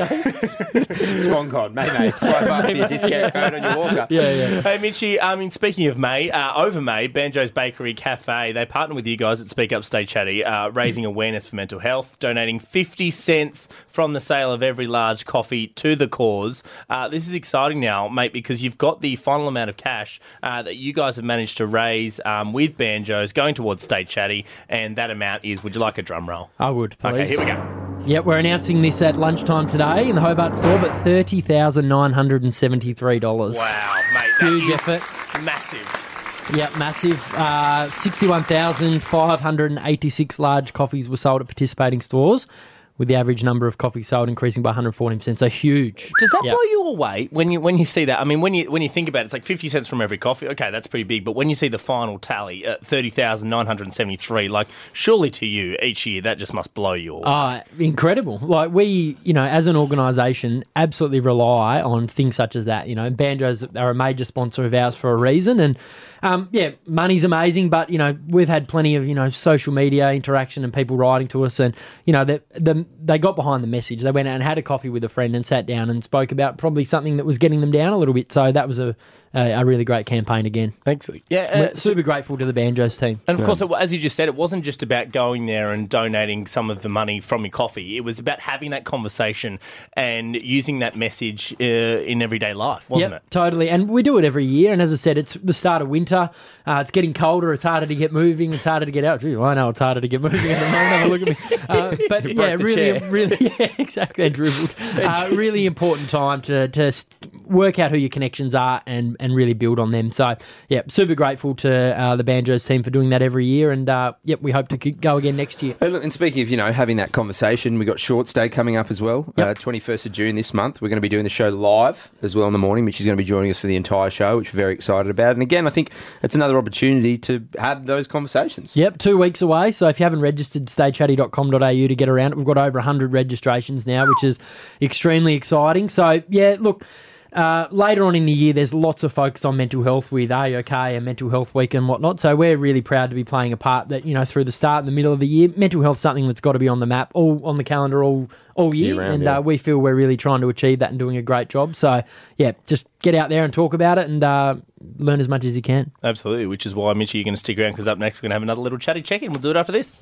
[SPEAKER 11] say?
[SPEAKER 2] Swan cod, mate, mate. Swipe up for your discount code on your walker.
[SPEAKER 11] Yeah, yeah.
[SPEAKER 3] Hey, Mitchie, I mean, speaking of May, uh, over May, Banjo's Bakery Cafe, they partner with you guys at Speak Up Stay Chatty, uh, raising awareness for mental health, donating fifty cents from the sale of every large coffee to the cause. Uh, this is exciting now, mate, because you've got the final amount of cash uh, that you guys have managed to raise um, with Banjo's going towards Stay Chatty, and that amount is, would you like a drum roll?
[SPEAKER 11] I would, please.
[SPEAKER 3] Okay, here we go.
[SPEAKER 11] Yep, we're announcing this at lunchtime today in the Hobart store, but thirty thousand nine hundred and seventy-three dollars.
[SPEAKER 3] Wow, mate, that
[SPEAKER 11] Huge
[SPEAKER 3] is
[SPEAKER 11] effort.
[SPEAKER 3] massive.
[SPEAKER 11] Yep, massive. Uh, sixty-one thousand five hundred eighty-six large coffees were sold at participating stores, with the average number of coffees sold increasing by one hundred fourteen percent. So huge.
[SPEAKER 3] Does that
[SPEAKER 11] Yep.
[SPEAKER 3] blow you away when you when you see that? I mean, when you when you think about it, it's like fifty cents from every coffee. Okay, that's pretty big. But when you see the final tally at thirty thousand nine hundred seventy three, like surely to you each year that just must blow you away.
[SPEAKER 11] Uh, incredible. Like we, you know, as an organisation, absolutely rely on things such as that. You know, Banjos are a major sponsor of ours for a reason. And um, yeah, money's amazing, but, you know, we've had plenty of, you know, social media interaction and people writing to us. And, you know, the, the, they got behind the message. They went out and had a coffee with a friend and sat down and spoke about probably something that was getting them down a little bit. So that was a, a, a really great campaign again.
[SPEAKER 3] Thanks. Yeah,
[SPEAKER 11] We're
[SPEAKER 3] uh,
[SPEAKER 11] super grateful to the Banjos team.
[SPEAKER 3] and of course, it, as you just said, it wasn't just about going there and donating some of the money from your coffee. It was about having that conversation and using that message uh, in everyday life, wasn't
[SPEAKER 11] Yep,
[SPEAKER 3] it?
[SPEAKER 11] totally. And we do it every year. And as I said, it's the start of winter. Uh, it's getting colder. It's harder to get moving. It's harder to get out. Gee, I know it's harder to get moving at the moment. Have a look at me. Uh, but
[SPEAKER 2] You
[SPEAKER 11] yeah,
[SPEAKER 2] broke the
[SPEAKER 11] really,
[SPEAKER 2] chair.
[SPEAKER 11] really, yeah, exactly. I dribbled. Uh, really important time to to st- work out who your connections are and, and really build on them. So yeah, super grateful to uh, the Banjos team for doing that every year. And uh, yep, we hope to keep- go again next year.
[SPEAKER 2] Hey, look, and speaking of, you know, having that conversation, we got Shorts Day coming up as well.
[SPEAKER 11] Yep.
[SPEAKER 2] Uh, twenty-first of June this month. We're going to be doing the show live as well in the morning, which is going to be joining us for the entire show, which we're very excited about. And again, I think it's another opportunity to have those conversations.
[SPEAKER 11] Yep, two weeks away. So if you haven't registered, stay chatty dot com dot a u to get around it. We've got over one hundred registrations now, which is extremely exciting. So, yeah, look, uh, later on in the year, there's lots of focus on mental health with A O K and Mental Health Week and whatnot. So we're really proud to be playing a part that, you know, through the start and the middle of the year, mental health is something that's got to be on the map, all on the calendar all, all year.
[SPEAKER 2] Year round,
[SPEAKER 11] and
[SPEAKER 2] yeah.
[SPEAKER 11] uh, we feel we're really trying to achieve that and doing a great job. So, yeah, just get out there and talk about it and uh, learn as much as you can.
[SPEAKER 3] Absolutely, which is why, Mitchie, you're going to stick around because up next we're going to have another little chatty check-in. We'll do it after this.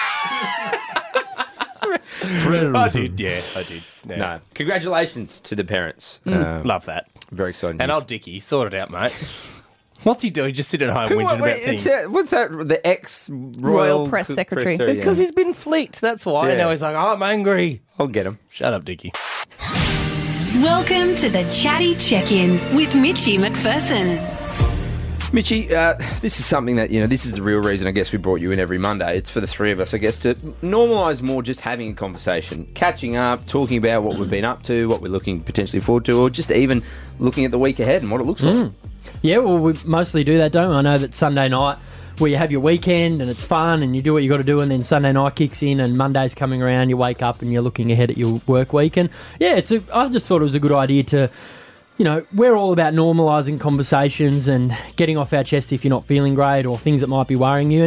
[SPEAKER 3] I did, yeah, I did. Yeah.
[SPEAKER 2] No. Congratulations to the parents.
[SPEAKER 3] Mm,
[SPEAKER 2] Uh,
[SPEAKER 3] love that.
[SPEAKER 2] very exciting.
[SPEAKER 3] And
[SPEAKER 2] news.
[SPEAKER 3] old Dickie, sort it out, mate. What's he doing? Just sitting at home whinging
[SPEAKER 2] What-
[SPEAKER 3] about
[SPEAKER 2] wait,
[SPEAKER 3] things.
[SPEAKER 2] it's, uh, what's that? The ex-royal
[SPEAKER 4] Royal Press
[SPEAKER 2] c-
[SPEAKER 4] Secretary.
[SPEAKER 2] yeah.
[SPEAKER 3] Because he's been fleeked, that's why.
[SPEAKER 2] Yeah.
[SPEAKER 3] Now he's like, oh, I'm angry.
[SPEAKER 2] I'll get him.
[SPEAKER 3] Shut up, Dickie.
[SPEAKER 1] Welcome to the Chatty Check-In with Mitchie McPherson.
[SPEAKER 2] Mitchie, uh, this is something that, you know, this is the real reason I guess we brought you in every Monday. It's for the three of us, I guess, to normalise more just having a conversation, catching up, talking about what we've been up to, what we're looking potentially forward to, or just even looking at the week ahead and what it looks like.
[SPEAKER 11] Yeah, well, we mostly do that, don't we? I know that Sunday night, where you have your weekend and it's fun and you do what you got to do, and then Sunday night kicks in and Monday's coming around, you wake up and you're looking ahead at your work week. And yeah, it's a, I just thought it was a good idea to, you know, we're all about normalising conversations and getting off our chest if you're not feeling great or things that might be worrying you. And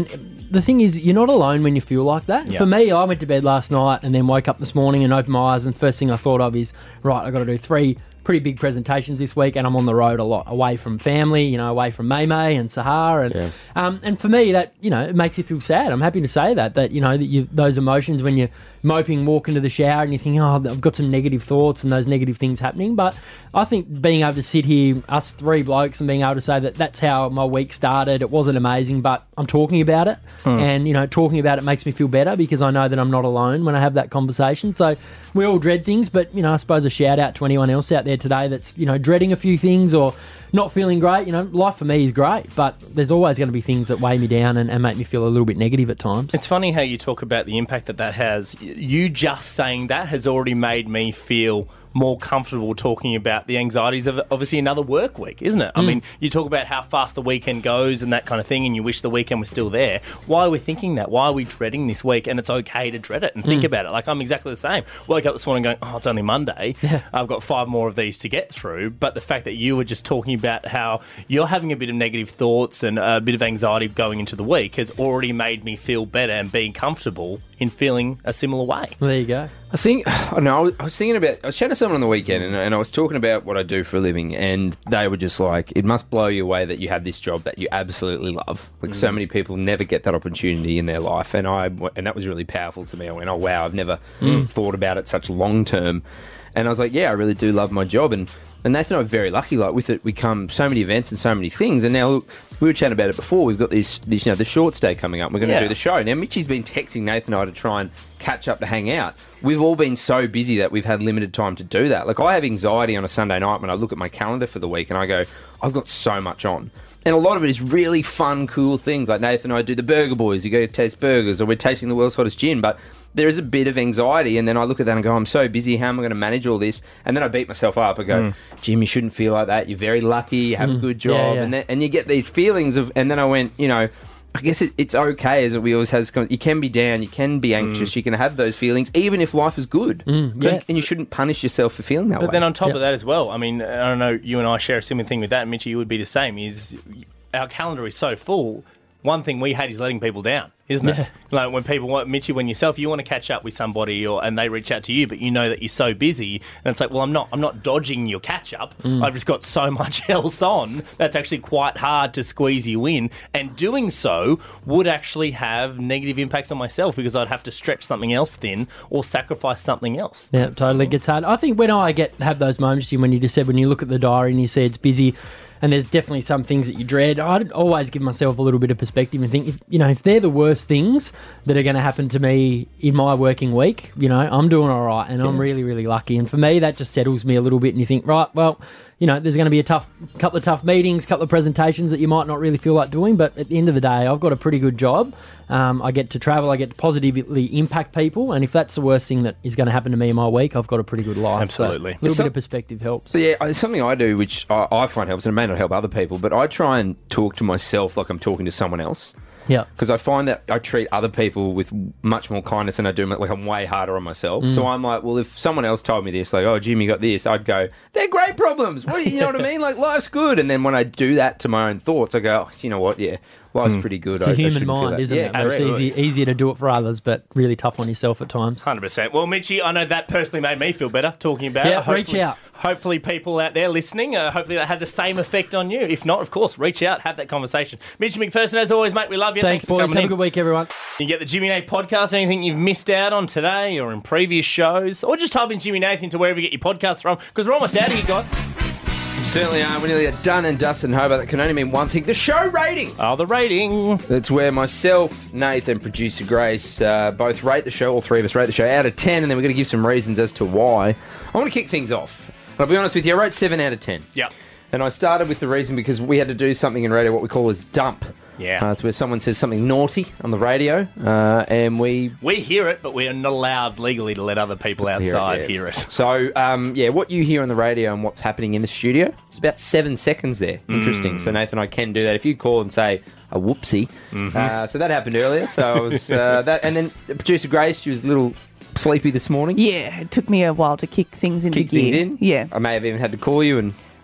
[SPEAKER 11] the thing is, you're not alone when you feel like that.
[SPEAKER 3] Yeah.
[SPEAKER 11] For me, I went to bed last night and then woke up this morning and opened my eyes, and the first thing I thought of is, right, I've got to do three pretty big presentations this week, and I'm on the road a lot, away from family, you know, away from May May and Sahar, and
[SPEAKER 2] Yeah.
[SPEAKER 11] um, and for me, that, you know, it makes you feel sad. I'm happy to say that, that, you know, that you, those emotions when you're moping, walk into the shower and you think, oh, I've got some negative thoughts and those negative things happening. But I think being able to sit here, us three blokes, and being able to say that that's how my week started, it wasn't amazing, but I'm talking about it,
[SPEAKER 3] Hmm.
[SPEAKER 11] and, you know, talking about it makes me feel better because I know that I'm not alone when I have that conversation. So we all dread things, but, you know, I suppose a shout out to anyone else out there today that's, you know, dreading a few things or not feeling great. You know, life for me is great, but there's always going to be things that weigh me down and, and make me feel a little bit negative at times.
[SPEAKER 3] It's funny how you talk about the impact that that has. You just saying that has already made me feel more comfortable talking about the anxieties of obviously another work week, isn't it? I
[SPEAKER 11] Mm.
[SPEAKER 3] mean, you talk about how fast the weekend goes and that kind of thing, and you wish the weekend was still there. Why are we thinking that? Why are we dreading this week? And it's okay to dread it and think
[SPEAKER 11] Mm.
[SPEAKER 3] about it. Like, I'm exactly the same. Woke up this morning going, oh, it's only Monday. I've got five more of these to get through. But the fact that you were just talking about how you're having a bit of negative thoughts and a bit of anxiety going into the week has already made me feel better and being comfortable in feeling a similar way.
[SPEAKER 11] Well, there you go.
[SPEAKER 2] I think, I don't know, I was, I was thinking about, I was chatting to someone on the weekend and, and I was talking about what I do for a living, and they were just like, it must blow you away that you have this job that you absolutely love. Like, so many people never get that opportunity in their life, and I, and that was really powerful to me. I went, oh wow, I've never
[SPEAKER 11] Mm.
[SPEAKER 2] thought about it such long term. And I was like, yeah, I really do love my job. And And Nathan and I are very lucky. Like, with it, we come so many events and so many things. And now, look, we were chatting about it before. We've got this, this you know, the shorts day coming up. We're going to
[SPEAKER 3] Yeah.
[SPEAKER 2] do the show. Now, Mitchie's been texting Nathan and I to try and catch up to hang out. We've all been so busy that we've had limited time to do that. Like, I have anxiety on a Sunday night when I look at my calendar for the week and I go, I've got so much on. And a lot of it is really fun, cool things. Like Nathan and I do the Burger Boys. You go to taste burgers, or we're tasting the world's hottest gin. But there is a bit of anxiety. And then I look at that and go, I'm so busy. How am I going to manage all this? And then I beat myself up. I go,
[SPEAKER 3] Mm.
[SPEAKER 2] Jim, you shouldn't feel like that. You're very lucky. You have a
[SPEAKER 11] Mm.
[SPEAKER 2] good
[SPEAKER 11] Yeah,
[SPEAKER 2] job.
[SPEAKER 11] yeah.
[SPEAKER 2] And, then, and you get these feelings of, and then I went, you know, I guess it, it's okay, as we always have. You can be down, you can be anxious,
[SPEAKER 3] Mm.
[SPEAKER 2] you can have those feelings, even if life is good.
[SPEAKER 11] Mm, yeah.
[SPEAKER 2] And you shouldn't punish yourself for feeling that
[SPEAKER 3] But
[SPEAKER 2] way.
[SPEAKER 3] then on top
[SPEAKER 11] Yep.
[SPEAKER 3] of that as well, I mean, I don't know, you and I share a similar thing with that. Mitchie, you would be the same. Is our calendar is so full. One thing we hate is letting people down, isn't it?
[SPEAKER 11] Yeah.
[SPEAKER 3] Like when people want, Mitchie, when yourself, you want to catch up with somebody, or and they reach out to you, but you know that you're so busy, and it's like, well, I'm not, I'm not dodging your catch up.
[SPEAKER 11] Mm.
[SPEAKER 3] I've just got so much else on that's actually quite hard to squeeze you in, and doing so would actually have negative impacts on myself because I'd have to stretch something else thin or sacrifice something else.
[SPEAKER 11] Yeah, totally gets hard. I think when I get have those moments, Jim, when you just said, when you look at the diary and you say it's busy, and there's definitely some things that you dread, I'd always give myself a little bit of perspective and think, if, you know, if they're the worst things that are going to happen to me in my working week, you know, I'm doing all right and I'm really, really lucky. And for me, that just settles me a little bit, and you think, right, well, you know, there's going to be a tough couple of tough meetings, couple of presentations that you might not really feel like doing, but at the end of the day, I've got a pretty good job. Um, I get to travel, I get to positively impact people, and if that's the worst thing that is going to happen to me in my week, I've got a pretty good life.
[SPEAKER 3] Absolutely.
[SPEAKER 11] So a little
[SPEAKER 2] So-
[SPEAKER 11] bit of perspective helps.
[SPEAKER 2] So yeah, it's something I do which I, I find helps, and it may not help other people, but I try and talk to myself like I'm talking to someone else.
[SPEAKER 11] Yeah.
[SPEAKER 2] Because I find that I treat other people with much more kindness than I do, like I'm way harder on myself. So I'm like, well, if someone else told me this, like, oh, Jim, you got this, I'd go, they're great problems. What do you, you know what I mean? Like, life's good. And then when I do that to my own thoughts, I go, oh, you know what? Yeah, life's pretty good.
[SPEAKER 11] It's
[SPEAKER 2] I-
[SPEAKER 11] a
[SPEAKER 2] I
[SPEAKER 11] human
[SPEAKER 2] shouldn't feel
[SPEAKER 11] mind,
[SPEAKER 2] that.
[SPEAKER 11] isn't
[SPEAKER 2] yeah,
[SPEAKER 11] it? Where it's
[SPEAKER 2] correct.
[SPEAKER 11] easy, easier to do it for others, but really tough on yourself at times.
[SPEAKER 3] one hundred percent. Well, Mitchie, I know that personally made me feel better talking about
[SPEAKER 11] Yeah,
[SPEAKER 3] it.
[SPEAKER 11] reach
[SPEAKER 3] Hopefully-
[SPEAKER 11] out.
[SPEAKER 3] Hopefully people out there listening, uh, hopefully that had the same effect on you. If not, of course, reach out, have that conversation. Mitchie McPherson, as always, mate, we love you.
[SPEAKER 11] Thanks,
[SPEAKER 3] Thanks, for
[SPEAKER 11] boys.
[SPEAKER 3] coming
[SPEAKER 11] Have
[SPEAKER 3] in.
[SPEAKER 11] a good week, everyone.
[SPEAKER 3] You can get the Jimmy Nath podcast, anything you've missed out on today or in previous shows, or just type in Jimmy Nath into wherever you get your podcasts from, because we're almost out of here, guys.
[SPEAKER 2] Certainly are. We're nearly done and dusted in Hobart. That can only mean one thing, the show rating.
[SPEAKER 3] Oh, the rating.
[SPEAKER 2] That's where myself, Nath, and producer Grace uh, both rate the show. All three of us rate the show out of ten, and then we're going to give some reasons as to why. I want to kick things off. I'll be honest with you, I wrote seven out of ten.
[SPEAKER 3] Yep.
[SPEAKER 2] And I started with the reason because we had to do something in radio, what we call as dump.
[SPEAKER 3] Yeah.
[SPEAKER 2] Uh, it's where someone says something naughty on the radio, uh, and we
[SPEAKER 3] We hear it, but we are not allowed legally to let other people outside
[SPEAKER 2] yeah.
[SPEAKER 3] hear it.
[SPEAKER 2] So, um, yeah, what you hear on the radio and what's happening in the studio, it's about seven seconds there. Interesting. So, Nathan, I can do that. If you call and say a whoopsie. Uh, so that happened earlier. So I was uh, that, and then producer Grace, she was a little sleepy this morning.
[SPEAKER 4] Yeah, it took me a while to kick things into
[SPEAKER 2] Kick
[SPEAKER 4] gear.
[SPEAKER 2] things in.
[SPEAKER 4] Yeah.
[SPEAKER 2] I may have even had to call you and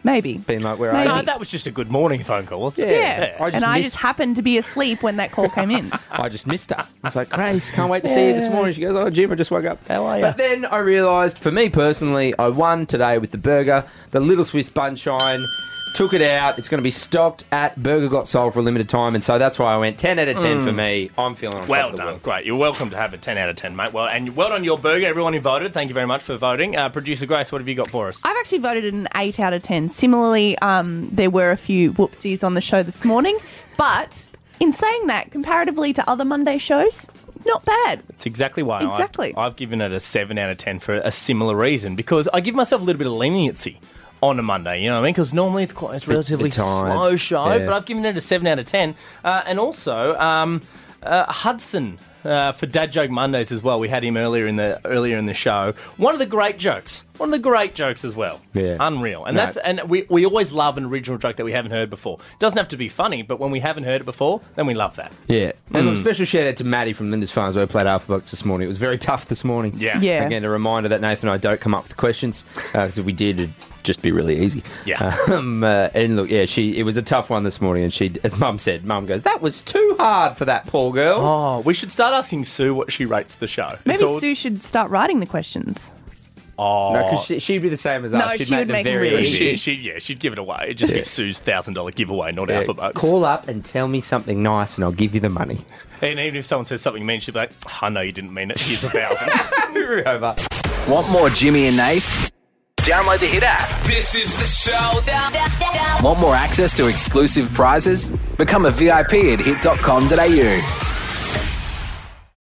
[SPEAKER 4] Maybe.
[SPEAKER 2] Being like, where
[SPEAKER 4] Maybe.
[SPEAKER 2] are
[SPEAKER 3] No,
[SPEAKER 2] you?
[SPEAKER 3] that was just a good morning phone call, wasn't
[SPEAKER 2] Yeah.
[SPEAKER 3] it?
[SPEAKER 4] Yeah.
[SPEAKER 2] I just
[SPEAKER 4] and I
[SPEAKER 2] missed-
[SPEAKER 4] just happened to be asleep when that call came in.
[SPEAKER 2] I just missed her. I was like, Grace, can't wait to see you this morning. She goes, oh, Jim, I just woke up.
[SPEAKER 3] How are you?
[SPEAKER 2] But then I realised, for me personally, I won today with the burger, the Little Swiss Bunshine. Took it out. It's going to be stocked at Burger Got Sold for a limited time, and so that's why I went ten out of ten for me. I'm feeling on top
[SPEAKER 3] Well
[SPEAKER 2] of the
[SPEAKER 3] done.
[SPEAKER 2] world.
[SPEAKER 3] Great. You're welcome to have a ten out of ten, mate. Well, and well done your burger, everyone who voted. Thank you very much for voting. Uh, Producer Grace, what have you got for us?
[SPEAKER 4] I've actually voted an eight out of ten. Similarly, um, there were a few whoopsies on the show this morning, but in saying that, comparatively to other Monday shows, not bad.
[SPEAKER 3] It's exactly why
[SPEAKER 4] Exactly.
[SPEAKER 3] I've, I've given it a seven out of ten for a similar reason, because I give myself a little bit of leniency on a Monday, you know what I mean? Because normally it's quite it's a relatively
[SPEAKER 2] bit tired.
[SPEAKER 3] slow show,
[SPEAKER 2] Yeah.
[SPEAKER 3] but I've given it a seven out of ten. Uh, and also, um, uh, Hudson uh, for Dad Joke Mondays as well. We had him earlier in the earlier in the show. One of the great jokes. One of the great jokes as well.
[SPEAKER 2] Yeah.
[SPEAKER 3] Unreal. And
[SPEAKER 2] No.
[SPEAKER 3] that's and we, we always love an original joke that we haven't heard before. Doesn't have to be funny, but when we haven't heard it before, then we love that.
[SPEAKER 2] Yeah. And
[SPEAKER 3] Hmm.
[SPEAKER 2] look, special shout out to Maddie from Linda's Farms where I played Alpha Box this morning. It was very tough this morning.
[SPEAKER 3] Yeah.
[SPEAKER 4] Yeah.
[SPEAKER 2] Again, a reminder that Nathan and I don't come up with questions, because if we did, it'd just be really easy.
[SPEAKER 3] Yeah.
[SPEAKER 2] Um, uh, and look, yeah, she it was a tough one this morning, and she, as Mum said, Mum goes, that was too hard for that poor girl.
[SPEAKER 3] Oh, we should start asking Sue what she rates the show.
[SPEAKER 4] Maybe
[SPEAKER 3] It's all-
[SPEAKER 4] Sue should start writing the questions.
[SPEAKER 3] Oh.
[SPEAKER 2] No, because she, she'd be the same as us.
[SPEAKER 4] No,
[SPEAKER 2] she'd
[SPEAKER 4] she
[SPEAKER 2] make
[SPEAKER 4] would
[SPEAKER 2] them
[SPEAKER 4] make them
[SPEAKER 2] very
[SPEAKER 4] really
[SPEAKER 2] easy.
[SPEAKER 3] She, she, yeah, she'd give it away. It'd just be
[SPEAKER 2] Yeah.
[SPEAKER 3] Sue's one thousand dollars giveaway, not
[SPEAKER 2] Yeah,
[SPEAKER 3] Alpha Bucks.
[SPEAKER 2] Call up and tell me something nice, and I'll give you the money.
[SPEAKER 3] And even if someone says something mean, she'd be like, I know you didn't mean it. Here's a thousand.
[SPEAKER 2] Over.
[SPEAKER 12] Want more Jimmy and Nath? Download the Hit app.
[SPEAKER 5] This is the show.
[SPEAKER 12] Want more access to exclusive prizes? Become a V I P at hit dot com dot a u.